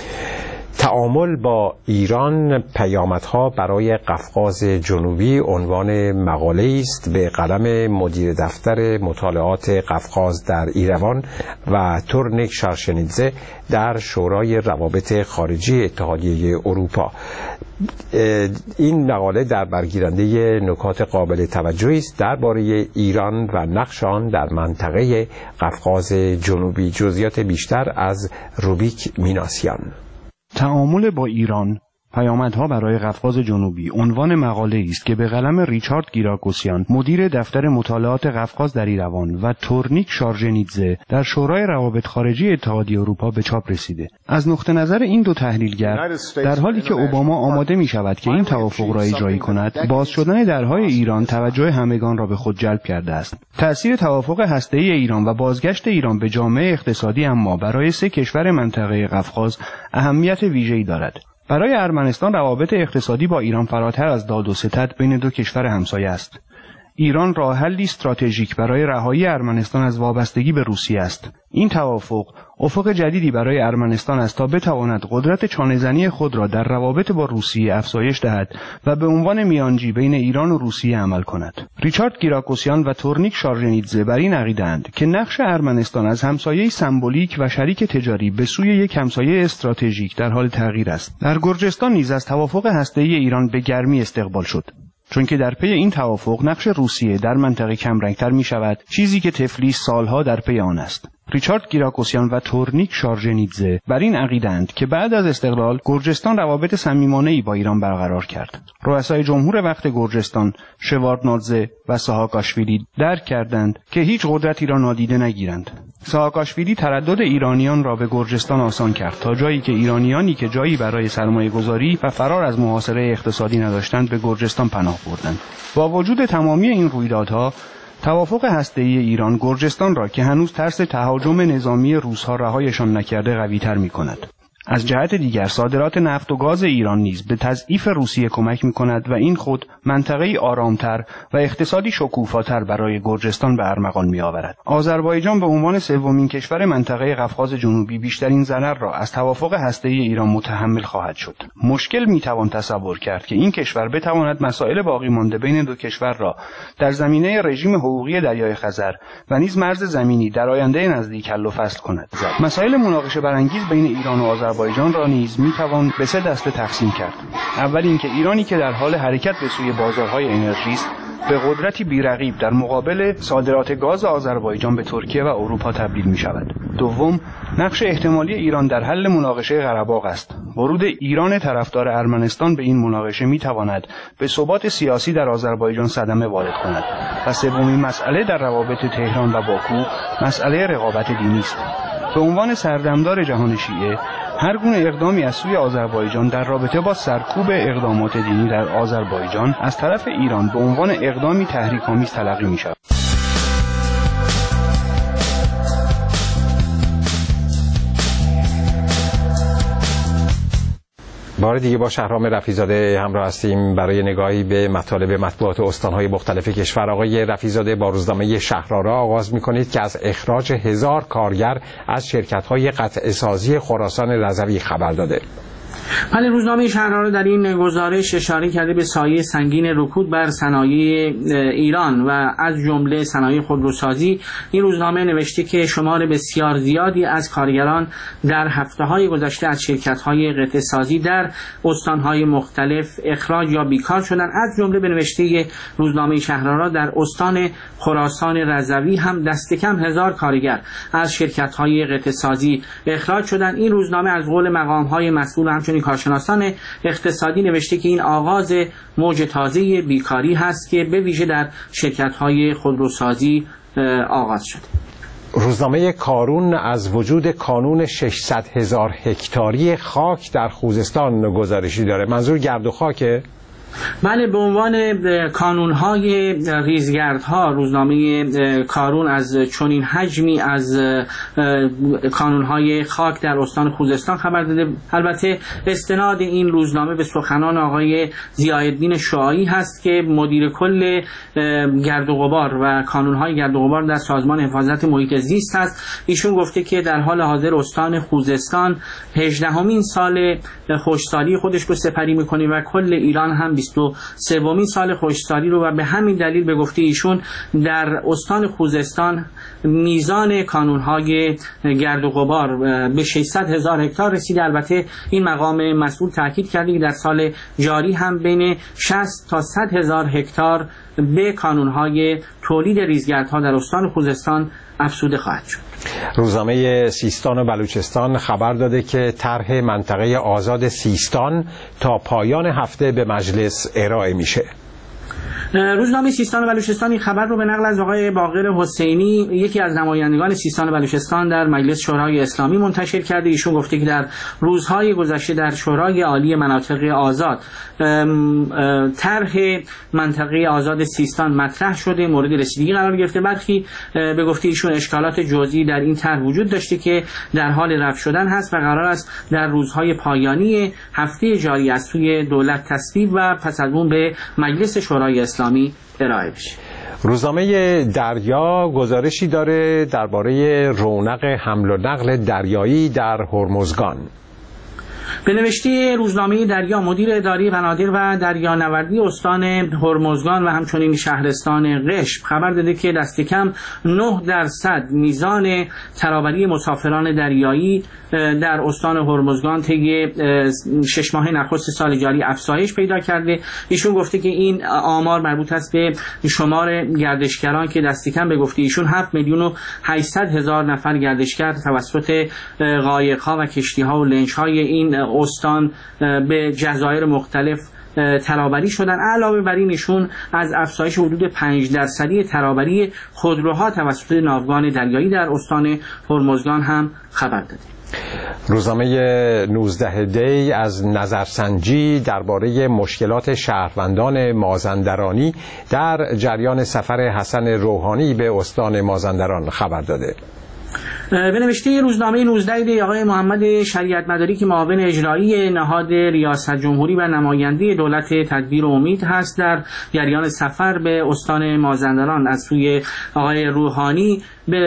تعامل با ایران، پیامدها برای قفقاز جنوبی عنوان مقاله است به قلم مدیر دفتر مطالعات قفقاز در ایروان و تورنیک شارشنیدزه در شورای روابط خارجی اتحادیه اروپا. این مقاله در برگیرنده نکات قابل توجهی است درباره ایران و نقش آن در منطقه قفقاز جنوبی. جزئیات بیشتر از روبیک میناسیان. تعامل با ایران، پیامدها برای قفقاز جنوبی عنوان مقاله است که به قلم ریچارد گیراگوسیان مدیر دفتر مطالعات قفقاز در ایروان و تورنیک شارژنیدزه در شورای روابط خارجی اتحادیه اروپا به چاپ رسیده. از نقطه نظر این دو تحلیلگر، در حالی که اوباما آماده می شود که این توافق را اجرایی کند، باز شدن درهای ایران توجه همگان را به خود جلب کرده است. تأثیر توافق هسته‌ای ایران و بازگشت ایران به جامعه اقتصادی اما برای 3 کشور منطقه قفقاز اهمیت ویژه‌ای دارد. برای ارمنستان روابط اقتصادی با ایران فراتر از داد و ستد بین 2 کشور همسایه است. ایران راه حلی استراتژیک برای رهایی ارمنستان از وابستگی به روسیه است. این توافق افق جدیدی برای ارمنستان است تا بتواند قدرت چانه‌زنی خود را در روابط با روسیه افزایش دهد و به عنوان میانجی بین ایران و روسیه عمل کند. ریچارد گیراکوسیان و تورنیک شارژنیدزه بر این عقیده‌اند که نقش ارمنستان از همسایه سمبولیک و شریک تجاری به سوی یک همسایه استراتژیک در حال تغییر است. در گرجستان نیز از توافق هسته‌ای ایران به گرمی استقبال شد، چون که در پی این توافق نقش روسیه در منطقه کمرنگتر می شود، چیزی که تفلیس سالها در پی آن است. ریچارد گیراکوسیان و تورنیک شارژنیدزه بر این عقیده‌اند که بعد از استقلال گرجستان روابط صمیمانه‌ای با ایران برقرار کرد. رؤسای جمهور وقت گرجستان شواردنادزه و ساهاکاشویلی درک کردند که هیچ قدرتی را نادیده نگیرند. ساهاکاشویلی تردد ایرانیان را به گرجستان آسان کرد تا جایی که ایرانیانی که جایی برای سرمایه‌گذاری و فرار از محاصره اقتصادی نداشتند به گرجستان پناه بردند. با وجود تمامی این رویدادها، توافق هسته‌ای ایران گرجستان را که هنوز ترس تهاجم نظامی روس‌ها رهایشان نکرده قوی‌تر می‌کند. از جهت دیگر صادرات نفت و گاز ایران نیز به تضعیف روسیه کمک می‌کند و این خود منطقه‌ای آرامتر و اقتصادی شکوفاتر برای گرجستان به ارمغان می‌آورد. آذربایجان به عنوان سومین کشور منطقه قفقاز جنوبی بیشترین ضرر را از توافق هسته‌ای ایران متحمل خواهد شد. مشکل می‌توان تصور کرد که این کشور بتواند مسائل باقی مانده بین دو کشور را در زمینه رژیم حقوقی دریای خزر و نیز مرز زمینی در آینده نزدیک حل و فصل کند. مسائل مناقشه برانگیز بین ایران و آذربایجان را نیز میتوان به سه دسته تقسیم کرد. اول اینکه ایرانی که در حال حرکت به سوی بازارهای انرژی است به قدرتی بی‌رقیب در مقابل صادرات گاز آذربایجان به ترکیه و اروپا تبدیل می شود. دوم، نقش احتمالی ایران در حل مناقشه قره‌باغ است. ورود ایران طرفدار ارمنستان به این مناقشه می تواند به ثبات سیاسی در آذربایجان صدمه وارد کند. و سومین مسئله در روابط تهران و باکو مسئله رقابت دینی است. به عنوان سردمدار جهان شیعه، هر گونه اقدامی از سوی آذربایجان در رابطه با سرکوب اقدامات دینی در آذربایجان از طرف ایران به عنوان اقدامی تحریک‌آمیز تلقی می‌شود. بار دیگه با شهرام رفیع‌زاده همراه هستیم برای نگاهی به مطالب مطبوعات استان‌های مختلف کشور. آقای رفیع‌زاده، با روزنامه شهرآرا آغاز می‌کنید که از اخراج 1000 کارگر از شرکت‌های قطعه‌سازی خراسان رضوی خبر داده. بله، روزنامه شهرآرا در این گزارش اشاره کرده به سایه سنگین رکود بر صنایع ایران و از جمله صنایع خودروسازی. این روزنامه نوشته که شمار بسیار زیادی از کارگران در هفته‌های گذشته از شرکت‌های قطعه‌سازی در استان‌های مختلف اخراج یا بیکار شدند. از جمله به نوشته روزنامه شهرآرا در استان خراسان رضوی هم دست کم 1000 کارگر از شرکت‌های قطعه‌سازی اخراج شدند. این روزنامه از قول مقام‌های مسئول همچنین کارشناسان اقتصادی نوشته که این آغاز موج تازه بیکاری هست که به ویژه در شرکت‌های خودروسازی آغاز شده. روزنامه کارون از وجود کانون 600,000 هکتاری خاک در خوزستان گزارشی داره. منظور گرد و خاکه؟ بله، به عنوان کانون‌های ریزگردها روزنامه کارون از چنین حجمی از کانون‌های خاک در استان خوزستان خبر داده. البته استناد این روزنامه به سخنان آقای ضیاءالدین شعاعی هست که مدیر کل گرد و غبار و کانون‌های گرد و غبار در سازمان حفاظت محیط زیست هست. ایشون گفته که در حال حاضر استان خوزستان 18مین سال خشکسالی خودش رو سپری می‌کنه و کل ایران هم 23مین سال خشکسالی رو و به همین دلیل به گفته ایشون در استان خوزستان میزان کانون‌های گرد و غبار به 600,000 هکتار رسیده. البته این مقام مسئول تاکید کرده که در سال جاری هم بین 60 تا 100,000 هکتار به کانون‌های تولید ریزگردها در استان خوزستان افزوده خواهد شد. روزنامه سیستان و بلوچستان خبر داده که طرح منطقه آزاد سیستان تا پایان هفته به مجلس ارائه میشه. روزنامه سیستان و بلوچستان این خبر رو به نقل از آقای باقر حسینی، یکی از نمایندگان سیستان و بلوچستان در مجلس شورای اسلامی منتشر کرده. ایشون گفته که در روزهای گذشته در شورای عالی مناطق آزاد طرح منطقه آزاد سیستان مطرح شده، مورد رسیدگی قرار گرفته. برخی به گفته ایشون اشکالات جزئی در این طرح وجود داشته که در حال رفع شدن هست و قرار است در روزهای پایانی هفته جاری از سوی دولت تصویب و پس از اون به مجلس شورای اسلامی ارائه بشه. روزنامه دریا گزارشی داره درباره رونق حمل و نقل دریایی در هرمزگان. به نوشته روزنامه دریا، مدیر اداری بنادر و دریانوردی استان هرمزگان و همچنین شهرستان قشم خبر داده که دست کم 9% میزان ترابری مسافران دریایی در استان هرمزگان طی 6 ماه نخست سال جاری افزایش پیدا کرده. ایشون گفته که این آمار مربوط است به شمار گردشگران که دست کم به گفته ایشون 7,800,000 نفر گردشگر توسط قایق‌ها و کشتی‌ها و لنج‌های این استان به جزایر مختلف ترابری شدن. علاوه بر این ایشون از افزایش حدود 5% ترابری خودروها توسط ناوگان دریایی در استان هرمزگان هم خبر داده. روزنامه 19 دی از نظرسنجی درباره مشکلات شهروندان مازندرانی در جریان سفر حسن روحانی به استان مازندران خبر داده. به نوشته روزنامه 19 دی آقای محمد شریعت مداری که معاون اجرایی نهاد ریاست جمهوری و نماینده دولت تدبیر و امید هست در جریان سفر به استان مازندران از سوی آقای روحانی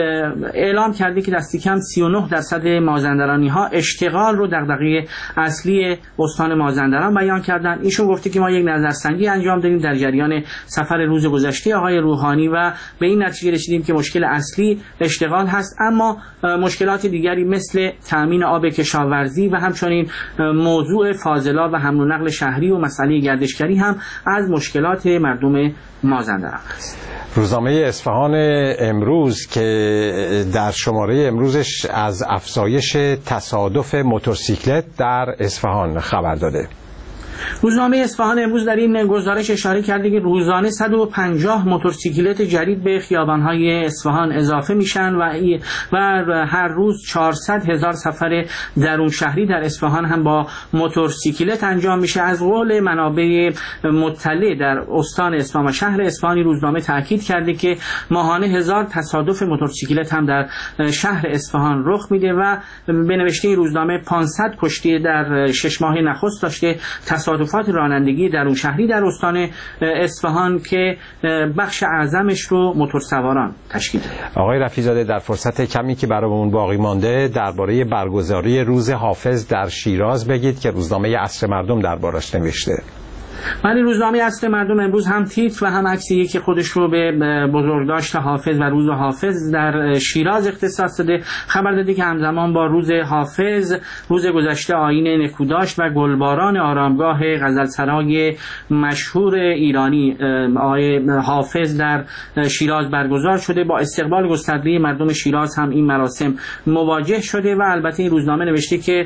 اعلام کرده که دست کم 39% مازندرانی ها اشتغال رو دغدغه اصلی استان مازندران بیان کردن. ایشون گفته که ما یک نظرسنجی انجام دادیم در جریان سفر روز گذشته آقای روحانی و به این نتیجه رسیدیم که مشکل اصلی اشتغال هست، اما مشکلات دیگری مثل تأمین آب کشاورزی و همچنین موضوع فاضلاب و حمل و نقل شهری و مسئله گردشگری هم از مشکلات مردم مازندران است. روزنامه اصفهان امروز که در شماره امروزش از افزایش تصادف موتورسیکلت در اصفهان خبر داده. روزنامه اصفهان امروز در این گزارش اشاره کرده که روزانه 150 موتورسیکلت جدید به خیابان‌های اصفهان اضافه میشن و هر روز 400,000 سفر درون شهری در اصفهان هم با موتورسیکلت انجام میشه. از قول منابع مطلع در استان اصفهان و شهر اصفهان روزنامه تاکید کرده که ماهانه 1000 تصادف موتورسیکلت هم در شهر اصفهان رخ میده و به نوشته روزنامه 500 کشتی در 6 ماه نخست داشته تصادفات رانندگی درون شهری در استان اصفهان که بخش اعظمش رو موتورسواران تشکیل داده. آقای رفیع‌زاده در فرصت کمی که برامون باقی مانده درباره برگزاری روز حافظ در شیراز بگید که روزنامه عصر مردم دربارش نوشته. ولی روزنامه عصر مردم امروز هم تیتر و هم عکسی که خودش رو به بزرگداشت حافظ و روز حافظ در شیراز اختصاص داده خبر داده که همزمان با روز حافظ روز گذشته آیین نکوداشت و گلباران آرامگاه غزلسرای مشهور ایرانی آقای حافظ در شیراز برگزار شده. با استقبال گسترده مردم شیراز هم این مراسم مواجه شده و البته این روزنامه نوشته که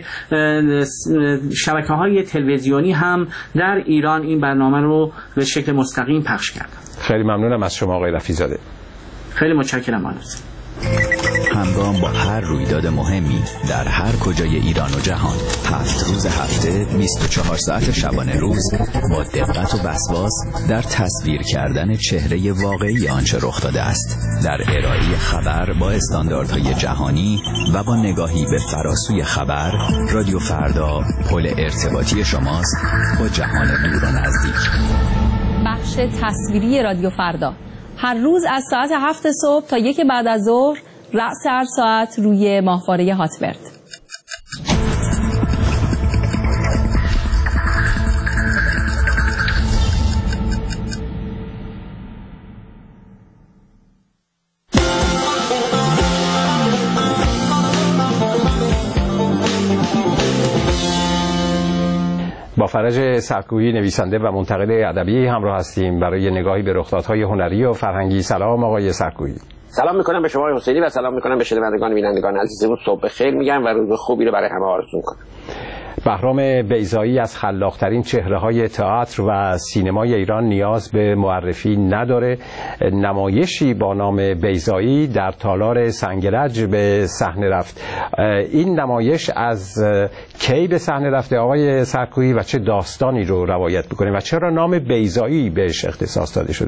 شبکه‌های تلویزیونی هم در ایران این برنامه رو به شکل مستقیم پخش کردن. خیلی ممنونم از شما آقای رفیع‌زاده. خیلی متشکرم مهندس. همگام با هر رویداد مهمی در هر کجای ایران و جهان 7 روز هفته 24 ساعت شبانه روز با دقت و وسواس در تصویر کردن چهره واقعی آنچه رخ داده است، در ارائه خبر با استانداردهای جهانی و با نگاهی به فراسوی خبر. رادیو فردا پل ارتباطی شماست با جهان دور و نزدیک. بخش تصویری رادیو فردا هر روز از ساعت 7 صبح تا 1 بعد از ظهر رأس هر ساعت روی ماهواره هاتبرد. با فرج سرکویی نویسنده و منتقد ادبی همراه هستیم برای نگاهی به رخدادهای هنری و فرهنگی. سلام آقای سرکویی. سلام میکنم به شما آقای حسینی و سلام میکنم به شنوندگان و بینندگان عزیزمون. صبح بخیر میگم و روز خوبی رو برای همه آرزو میکنم. بهرام بیضایی از خلاق‌ترین چهره‌های تئاتر و سینمای ایران نیاز به معرفی نداره. نمایشی با نام بیضایی در تالار سنگرج به صحنه رفت. این نمایش از کی به صحنه رفته آقای سرکویی و چه داستانی رو روایت می‌کنه و چرا نام بیضایی بهش اختصاص داده شده؟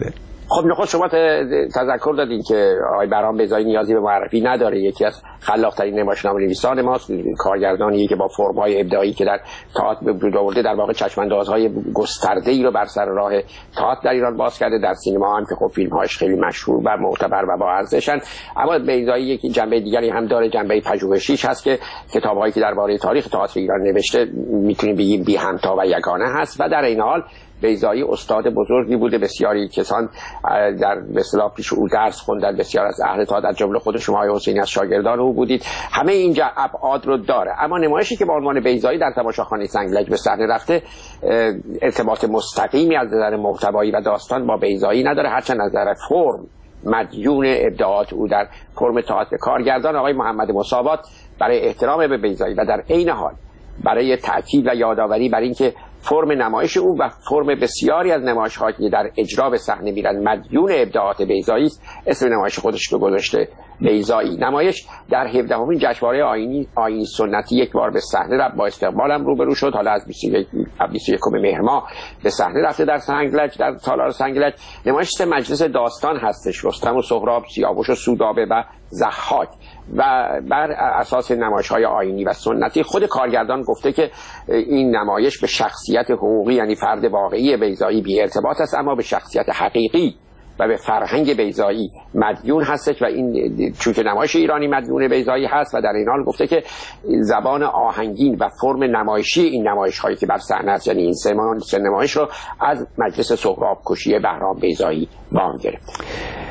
خب نخست شما تذکر دادین که آقای بهرام بیضایی نیازی به معرفی نداره، یکی از خلاق‌ترین نمایشنامه‌نویسان ماست، کارگردانیه که با فرم‌های ابداعی که در تئاتر به وجود آورده در واقع چشم‌اندازهای گسترده‌ای رو بر سر راه تئاتر در ایران باز کرده. در سینما هم که خب فیلم‌هاش خیلی مشهور و معتبر و با ارزشن، اما بیضایی یک جنبه دیگری هم داره، جنبه پژوهشیش هست که کتاب‌هایی که درباره تاریخ تئاتر ایران نوشته میتونیم بگیم بی همتا و یگانه هست. و در این حال بیضایی استاد بزرگی بوده، بسیاری کسان در به اصطلاح پیش او درس خوندن، بسیار از اهل تئاتر از جمله خود شما آقای حسینی از شاگردان او بودید، همه اینجا ابعاد رو داره. اما نمایشی که با عنوان بیضایی در تماشاخانه سنگلج به صحنه رفته ارتباط مستقیمی از نظر محتوایی و داستان با بیضایی نداره، هرچند از نظر فرم مدیون ابداعات او در فرم تئاتر. کارگردان آقای محمد مساوات برای احترام به بیضایی و در عین حال برای تأکید و یادآوری بر اینکه فرم نمایش او و فرم بسیاری از نمایش‌هایی که در اجرا به صحنه میرن مدیون ابداعات بیضایی است، اسم نمایش خودش رو گذاشته بیضایی. نمایش در 17مین جشنواره آیینی سنتی یک بار به صحنه رفت، با استقبالم روبرو شد. حالا از 21 مهر ماه به صحنه رفته در سنگلج، در تالار سنگلج. نمایش سه مجلس داستان هستش: رستم و سهراب، سیاوش و سودابه و ضحاک. و بر اساس نمایش‌های آیینی و سنتی خود کارگردان گفته که این نمایش به شخصیت حقوقی یعنی فرد واقعی بیضایی بی ارتباط است، اما به شخصیت حقیقی و به فرهنگ بیضایی مدیون هستش و این چون که نمایش ایرانی مدیون بیضایی هست و در این حال گفته که زبان آهنگین و فرم نمایشی این نمایش‌هایی که بر صحنه است، یعنی این سه نمایش رو از مجلس سهراب کشی بهرام بیضایی وام گرفت.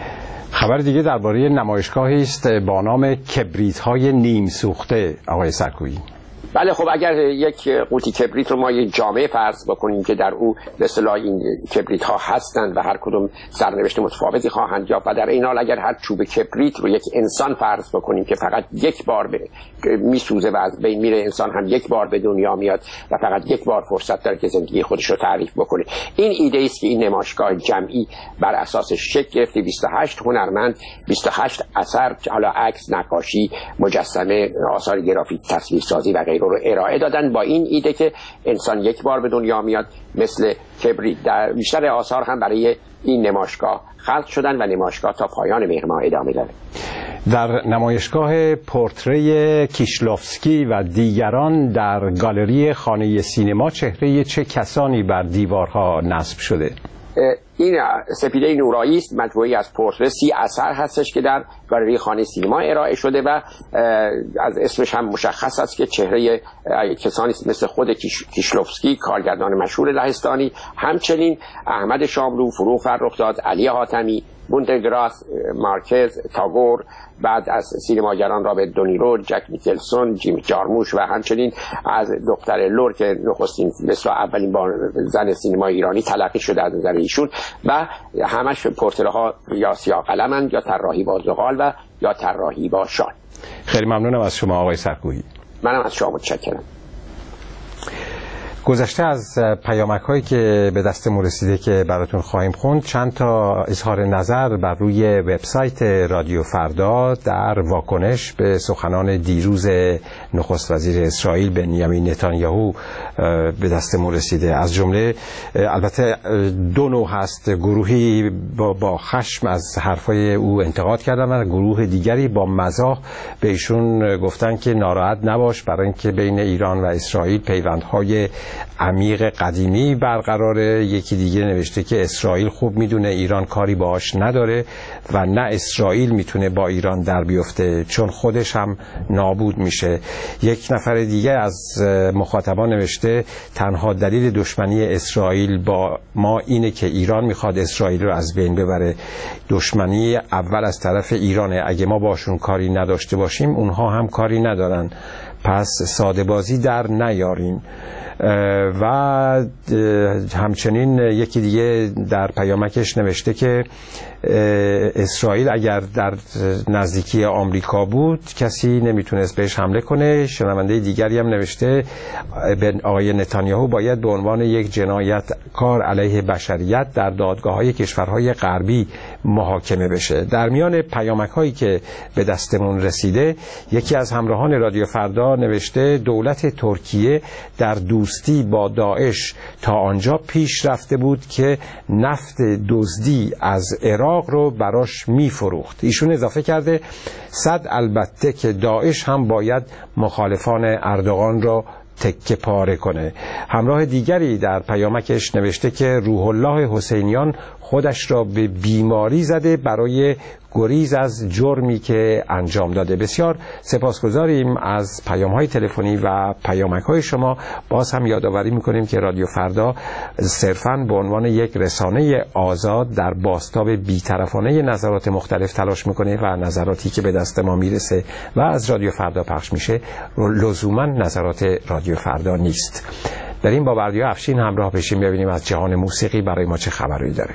خبر دیگه درباره نمایشگاهی است با نام کبریت‌های نیم سوخته آقای سرکویی. بله خب اگر یک قوطی کبریت رو ما یک جامعه فرض بکنیم که در او به اصطلاح این کبریت ها هستند و هر کدوم سرنوشت متفاوتی خواهند یافت و در این حال اگر هر چوب کبریت رو یک انسان فرض بکنیم که فقط یک بار میسوزه و از بین میره، انسان هم یک بار به دنیا میاد و فقط یک بار فرصت داره که زندگی خودش رو تعریف بکنه. این ایده است که این نمایشگاه جمعی بر اساسش شکل گرفته. 28 هنرمند، 28 اثر، حالا عکس، نقاشی، مجسمه، آثار گرافیک، تصویرسازی و غیره رو ارائه دادن با این ایده که انسان یک بار به دنیا میاد مثل کبریت. در بیشتر آثار هم برای این نمایشگاه خلق شدن و نمایشگاه تا پایان مهر ماه ادامه داره. در نمایشگاه پورتری کیشلوفسکی و دیگران در گالری خانه سینما چهره چه کسانی بر دیوارها نصب شده؟ این سپیده نورایی است، مجموعه‌ای از پورتره 30 اثر هستش که در گالری خانه سینما ارائه شده و از اسمش هم مشخص است که چهره کسانی مثل خود کیشلوفسکی، کارگردان مشهور لهستانی، همچنین احمد شاملو، فروغ فرخزاد، علی حاتمی، بوندگراس، مارکز، تاگور، بعد از سینماگران رابرت دونیرو، جک نیکلسون، جیم جارموش و همچنین از دختر لور که نخستین مثل اولین بار زن سینما ایرانی تلقی شده از نظر ایشون و همش پورتره ها یا سیاه قلمند یا طراحی با زغال و یا طراحی با شال. خیلی ممنونم از شما آقای سرکویی. منم از شما متشکرم. گذشته از پیامک هایی که به دستمون رسیده که براتون خواهیم خوند، چند تا اظهار نظر بر روی وبسایت رادیو فردا در واکنش به سخنان دیروز نخست وزیر اسرائیل بنیامین نتانیاهو به دستمون رسیده. از جمله البته دو نوع هست، گروهی با خشم از حرفای او انتقاد کردن و گروه دیگری با مزاح به ایشون گفتن که ناراحت نباش، برای اینکه بین ایران و اسرائیل پیوندهای عمیق قدیمی برقراره. یکی دیگه نوشته که اسرائیل خوب میدونه ایران کاری باهاش نداره و نه اسرائیل میتونه با ایران در بیفته چون خودش هم نابود میشه. یک نفر دیگه از مخاطبان نوشته تنها دلیل دشمنی اسرائیل با ما اینه که ایران میخواد اسرائیل رو از بین ببره. دشمنی اول از طرف ایرانه، اگه ما باشون کاری نداشته باشیم اونها هم کاری ندارن، پس ساده بازی در نیارین. و همچنین یکی دیگه در پیامکش نوشته که اسرائیل اگر در نزدیکی آمریکا بود کسی نمیتونست بهش حمله کنه. شنونده دیگری هم نوشته آقای نتانیاهو باید به عنوان یک جنایتکار علیه بشریت در دادگاه‌های کشورهای غربی محاکمه بشه. در میان پیامک هایی که به دستمون رسیده، یکی از همراهان رادیو فردا نوشته دولت ترکیه در دوستی با داعش تا آنجا پیش رفته بود که نفت دزدی از عراق رو براش میفروخت. ایشون اضافه کرده البته که داعش هم باید مخالفان اردوغان را تکه پاره کنه. همراه دیگری در پیامکش نوشته که روح الله حسینیان خودش را به بیماری زده برای گریز از جرمی که انجام داده. بسیار سپاسگزاریم از پیام‌های تلفنی و پیامک‌های شما. باز هم یادآوری می‌کنیم که رادیو فردا صرفاً به عنوان یک رسانه آزاد در بازتاب بی‌طرفانه نظرات مختلف تلاش می‌کنه و نظراتی که به دست ما میرسه و از رادیو فردا پخش میشه لزوماً نظرات رادیو فردا نیست. بریم با بردیا افشین همراه بشیم ببینیم از جهان موسیقی برای ما چه خبری داره.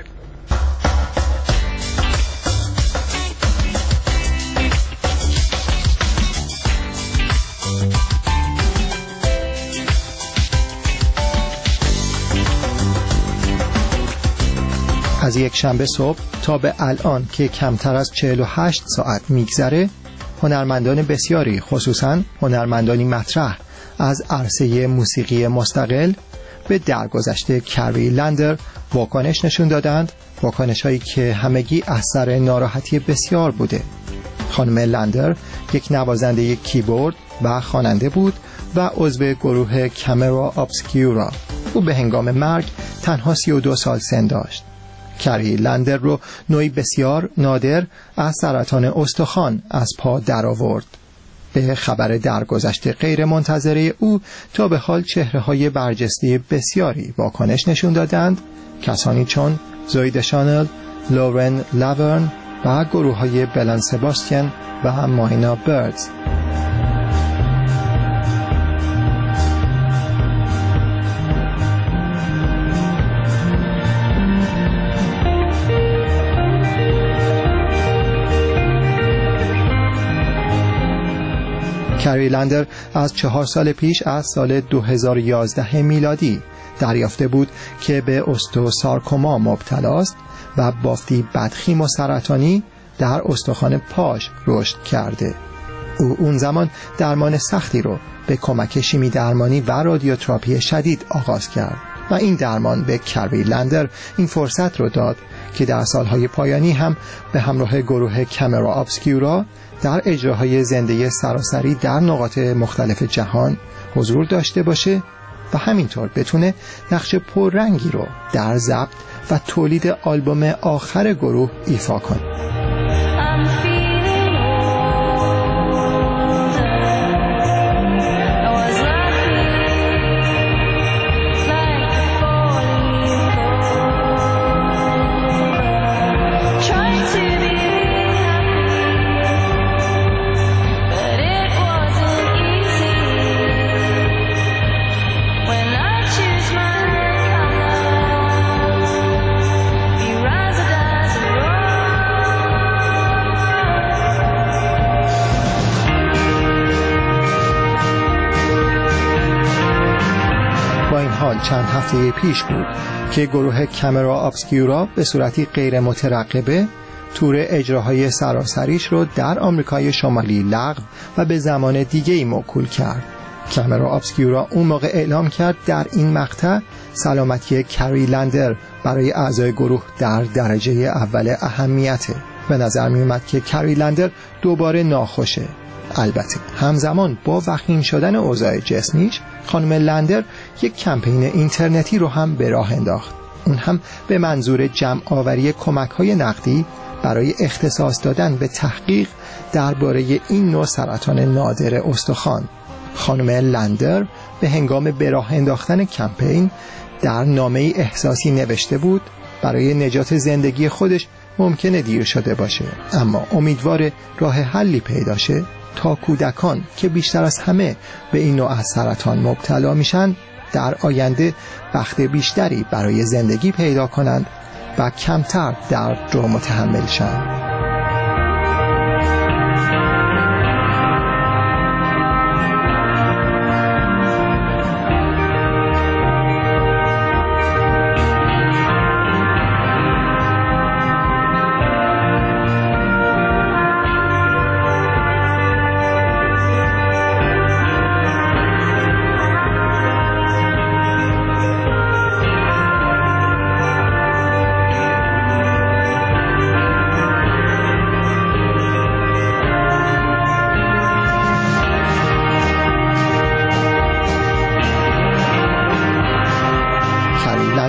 از یک شنبه صبح تا به الان که کمتر از 48 ساعت میگذره، هنرمندان بسیاری خصوصاً هنرمندانی مطرح از عرصه موسیقی مستقل به درگذشت کری لندر واکنش نشون دادند، واکنش هایی که همگی اثر ناراحتی بسیار بوده. خانم لندر یک نوازنده کیبورد و خواننده بود و عضو گروه کامرا ابسکیورا. او به هنگام مرگ تنها 32 سال سن داشت. کری لندر رو نوعی بسیار نادر از سرطان استخوان از پا در آورد. به خبر درگذشت غیر منتظره او تا به حال چهره‌های برجسته بسیاری واکنش نشون دادند، کسانی چون زوی دشانل، لورن لاورن و گروه‌های بلان سباستین و ماینا بردز. کری لندر از 4 سال پیش از سال 2011 میلادی دریافته بود که به استوسارکوما مبتلاست و بافتی بدخیم و سرطانی در استخوان پاش رشد کرده. او اون زمان درمان سختی رو به کمک شیمی درمانی و رادیوتراپی شدید آغاز کرد و این درمان به کری لندر این فرصت رو داد که در سالهای پایانی هم به همراه گروه کامرا ابسکیورا در اجراهای زنده سراسری در نقاط مختلف جهان حضور داشته باشه و همینطور بتونه نقش پررنگی رو در ضبط و تولید آلبوم آخر گروه ایفا کنه. چند هفته پیش بود که گروه کامرا ابسکیورا به صورتی غیر مترقبه تور اجراهای سراسریش رو در آمریکای شمالی لغو و به زمان دیگه‌ای موکول کرد. کامرا ابسکیورا اون موقع اعلام کرد در این مقطع سلامتی کری لندر برای اعضای گروه در درجه اول اهمیته. به نظر می اومد که کری لندر دوباره ناخوشه. البته همزمان با وخیم شدن اوضاع جسمیش، خانم لندر یک کمپین اینترنتی رو هم به راه انداخت. اون هم به منظور جمع آوری کمک‌های نقدی برای اختصاص دادن به تحقیق درباره این نوع سرطان نادر استخوان. خانم لندر به هنگام به راه انداختن کمپین در نامه‌ای احساسی نوشته بود برای نجات زندگی خودش ممکنه دیر شده باشه، اما امیدوار راه حلی پیدا شه تا کودکان که بیشتر از همه به این نوع از سرطان مبتلا میشن در آینده بخت بیشتری برای زندگی پیدا کنند و کمتر درد رو متحمل شن.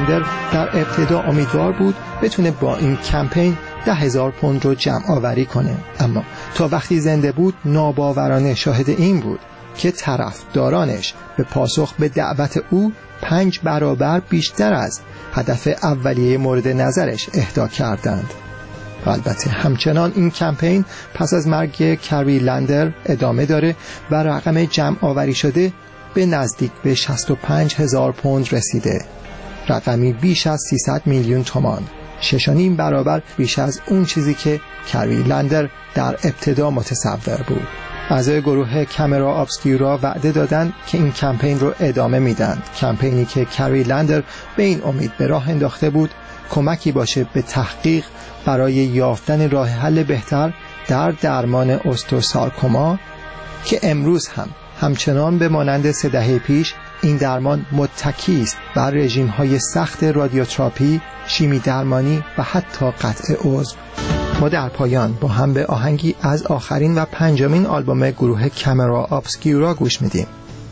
لندر در ابتدا امیدوار بود بتونه با این کمپین 10,000 پوند رو جمع آوری کنه، اما تا وقتی زنده بود ناباورانه شاهد این بود که طرفدارانش به پاسخ به دعوت او 5 برابر بیشتر از هدف اولیه مورد نظرش اهدا کردند. البته همچنان این کمپین پس از مرگ کری لندر ادامه داره و رقم جمع آوری شده به نزدیک به 65,000 پوند رسیده، رقمی بیش از 300 میلیون تومان، 6.5 برابر بیش از اون چیزی که کری لندر در ابتدا متصور بود. اعضای گروه کامرا ابسکیورا وعده دادند که این کمپین رو ادامه میدن، کمپینی که کری لندر به این امید به راه انداخته بود کمکی باشه به تحقیق برای یافتن راه حل بهتر در درمان اوستوسارکوما که امروز همچنان به مانند 3 دهه پیش این درمان متکی است بر رژیم‌های سخت رادیوتراپی، شیمی درمانی و حتی قطع عضو. ما در پایان با هم به آهنگی از آخرین و 5مین آلبوم گروه کامرا ابسکیورا گوش میدیم.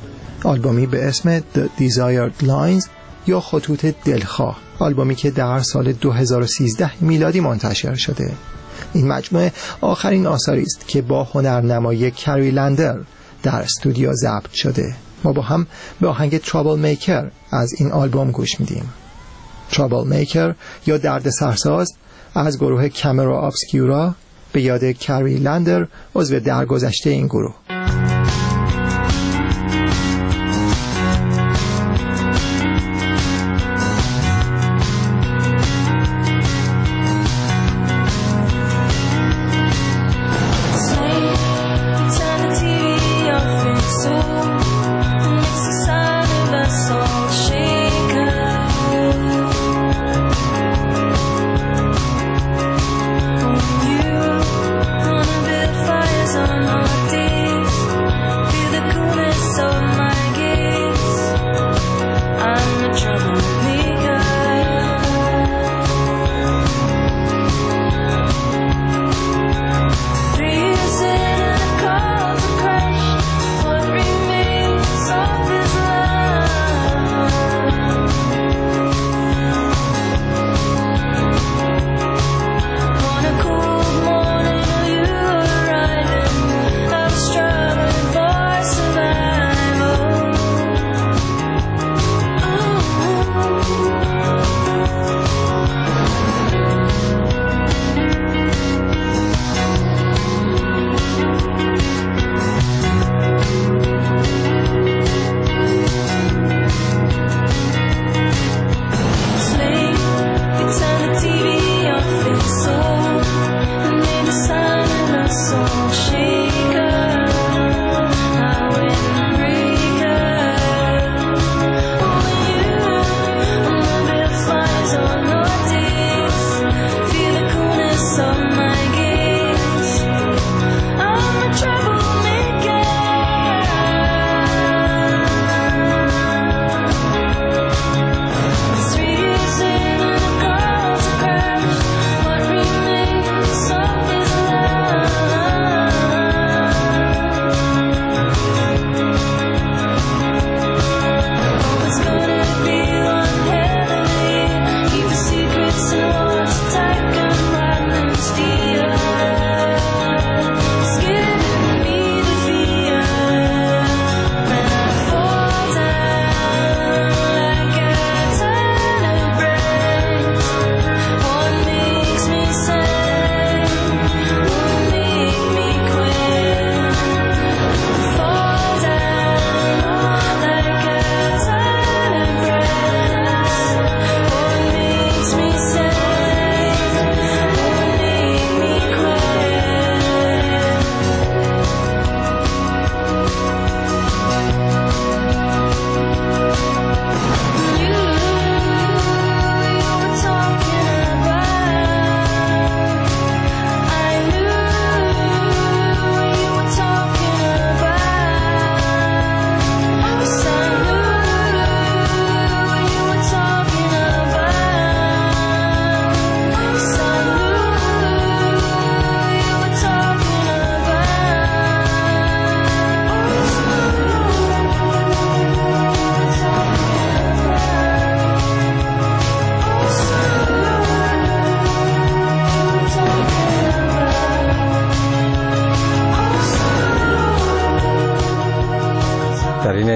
آلبومی به اسم The Desired Lines یا خطوط دلخواه، آلبومی که در سال 2013 میلادی منتشر شده. این مجموعه آخرین آثاری است که با هنرنمای کری لندر در استودیو ضبط شده. ما با هم به آهنگ Trouble Maker از این آلبوم گوش میدیم. Trouble Maker یا درد سرساز از گروه کامرا ابسکیورا به یاد کری لندر، عضو درگذشته این گروه. Fires on our days.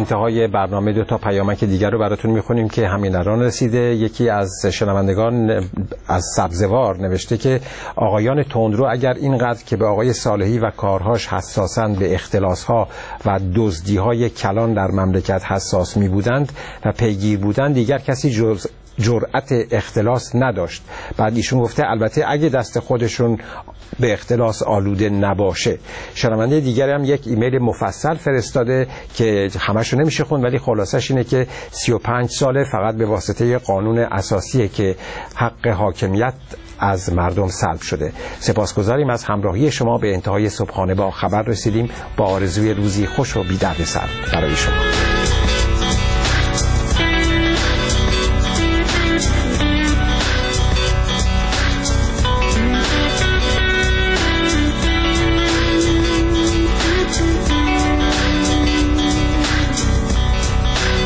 انتهای برنامه 2 تا پیامک دیگر رو براتون میخونیم که همین الان رسیده. یکی از شنوندگان از سبزوار نوشته که آقایان تندرو اگر اینقدر که به آقای صالحی و کارهاش حساسند به اختلاسها و دزدیهای کلان در مملکت حساس می بودند و پیگیر بودند، دیگر کسی جرأت اختلاس نداشت. بعد ایشون گفته البته اگه دست خودشون به اختلاس آلوده نباشه. شنونده دیگری هم یک ایمیل مفصل فرستاده که همشو نمیشه خوند، ولی خلاصش اینه که 35 ساله فقط به واسطه قانون اساسیه که حق حاکمیت از مردم سلب شده. سپاسگزاریم از همراهی شما. به انتهای صبحانه با خبر رسیدیم با آرزوی روزی خوش و بی دردسر برای شما.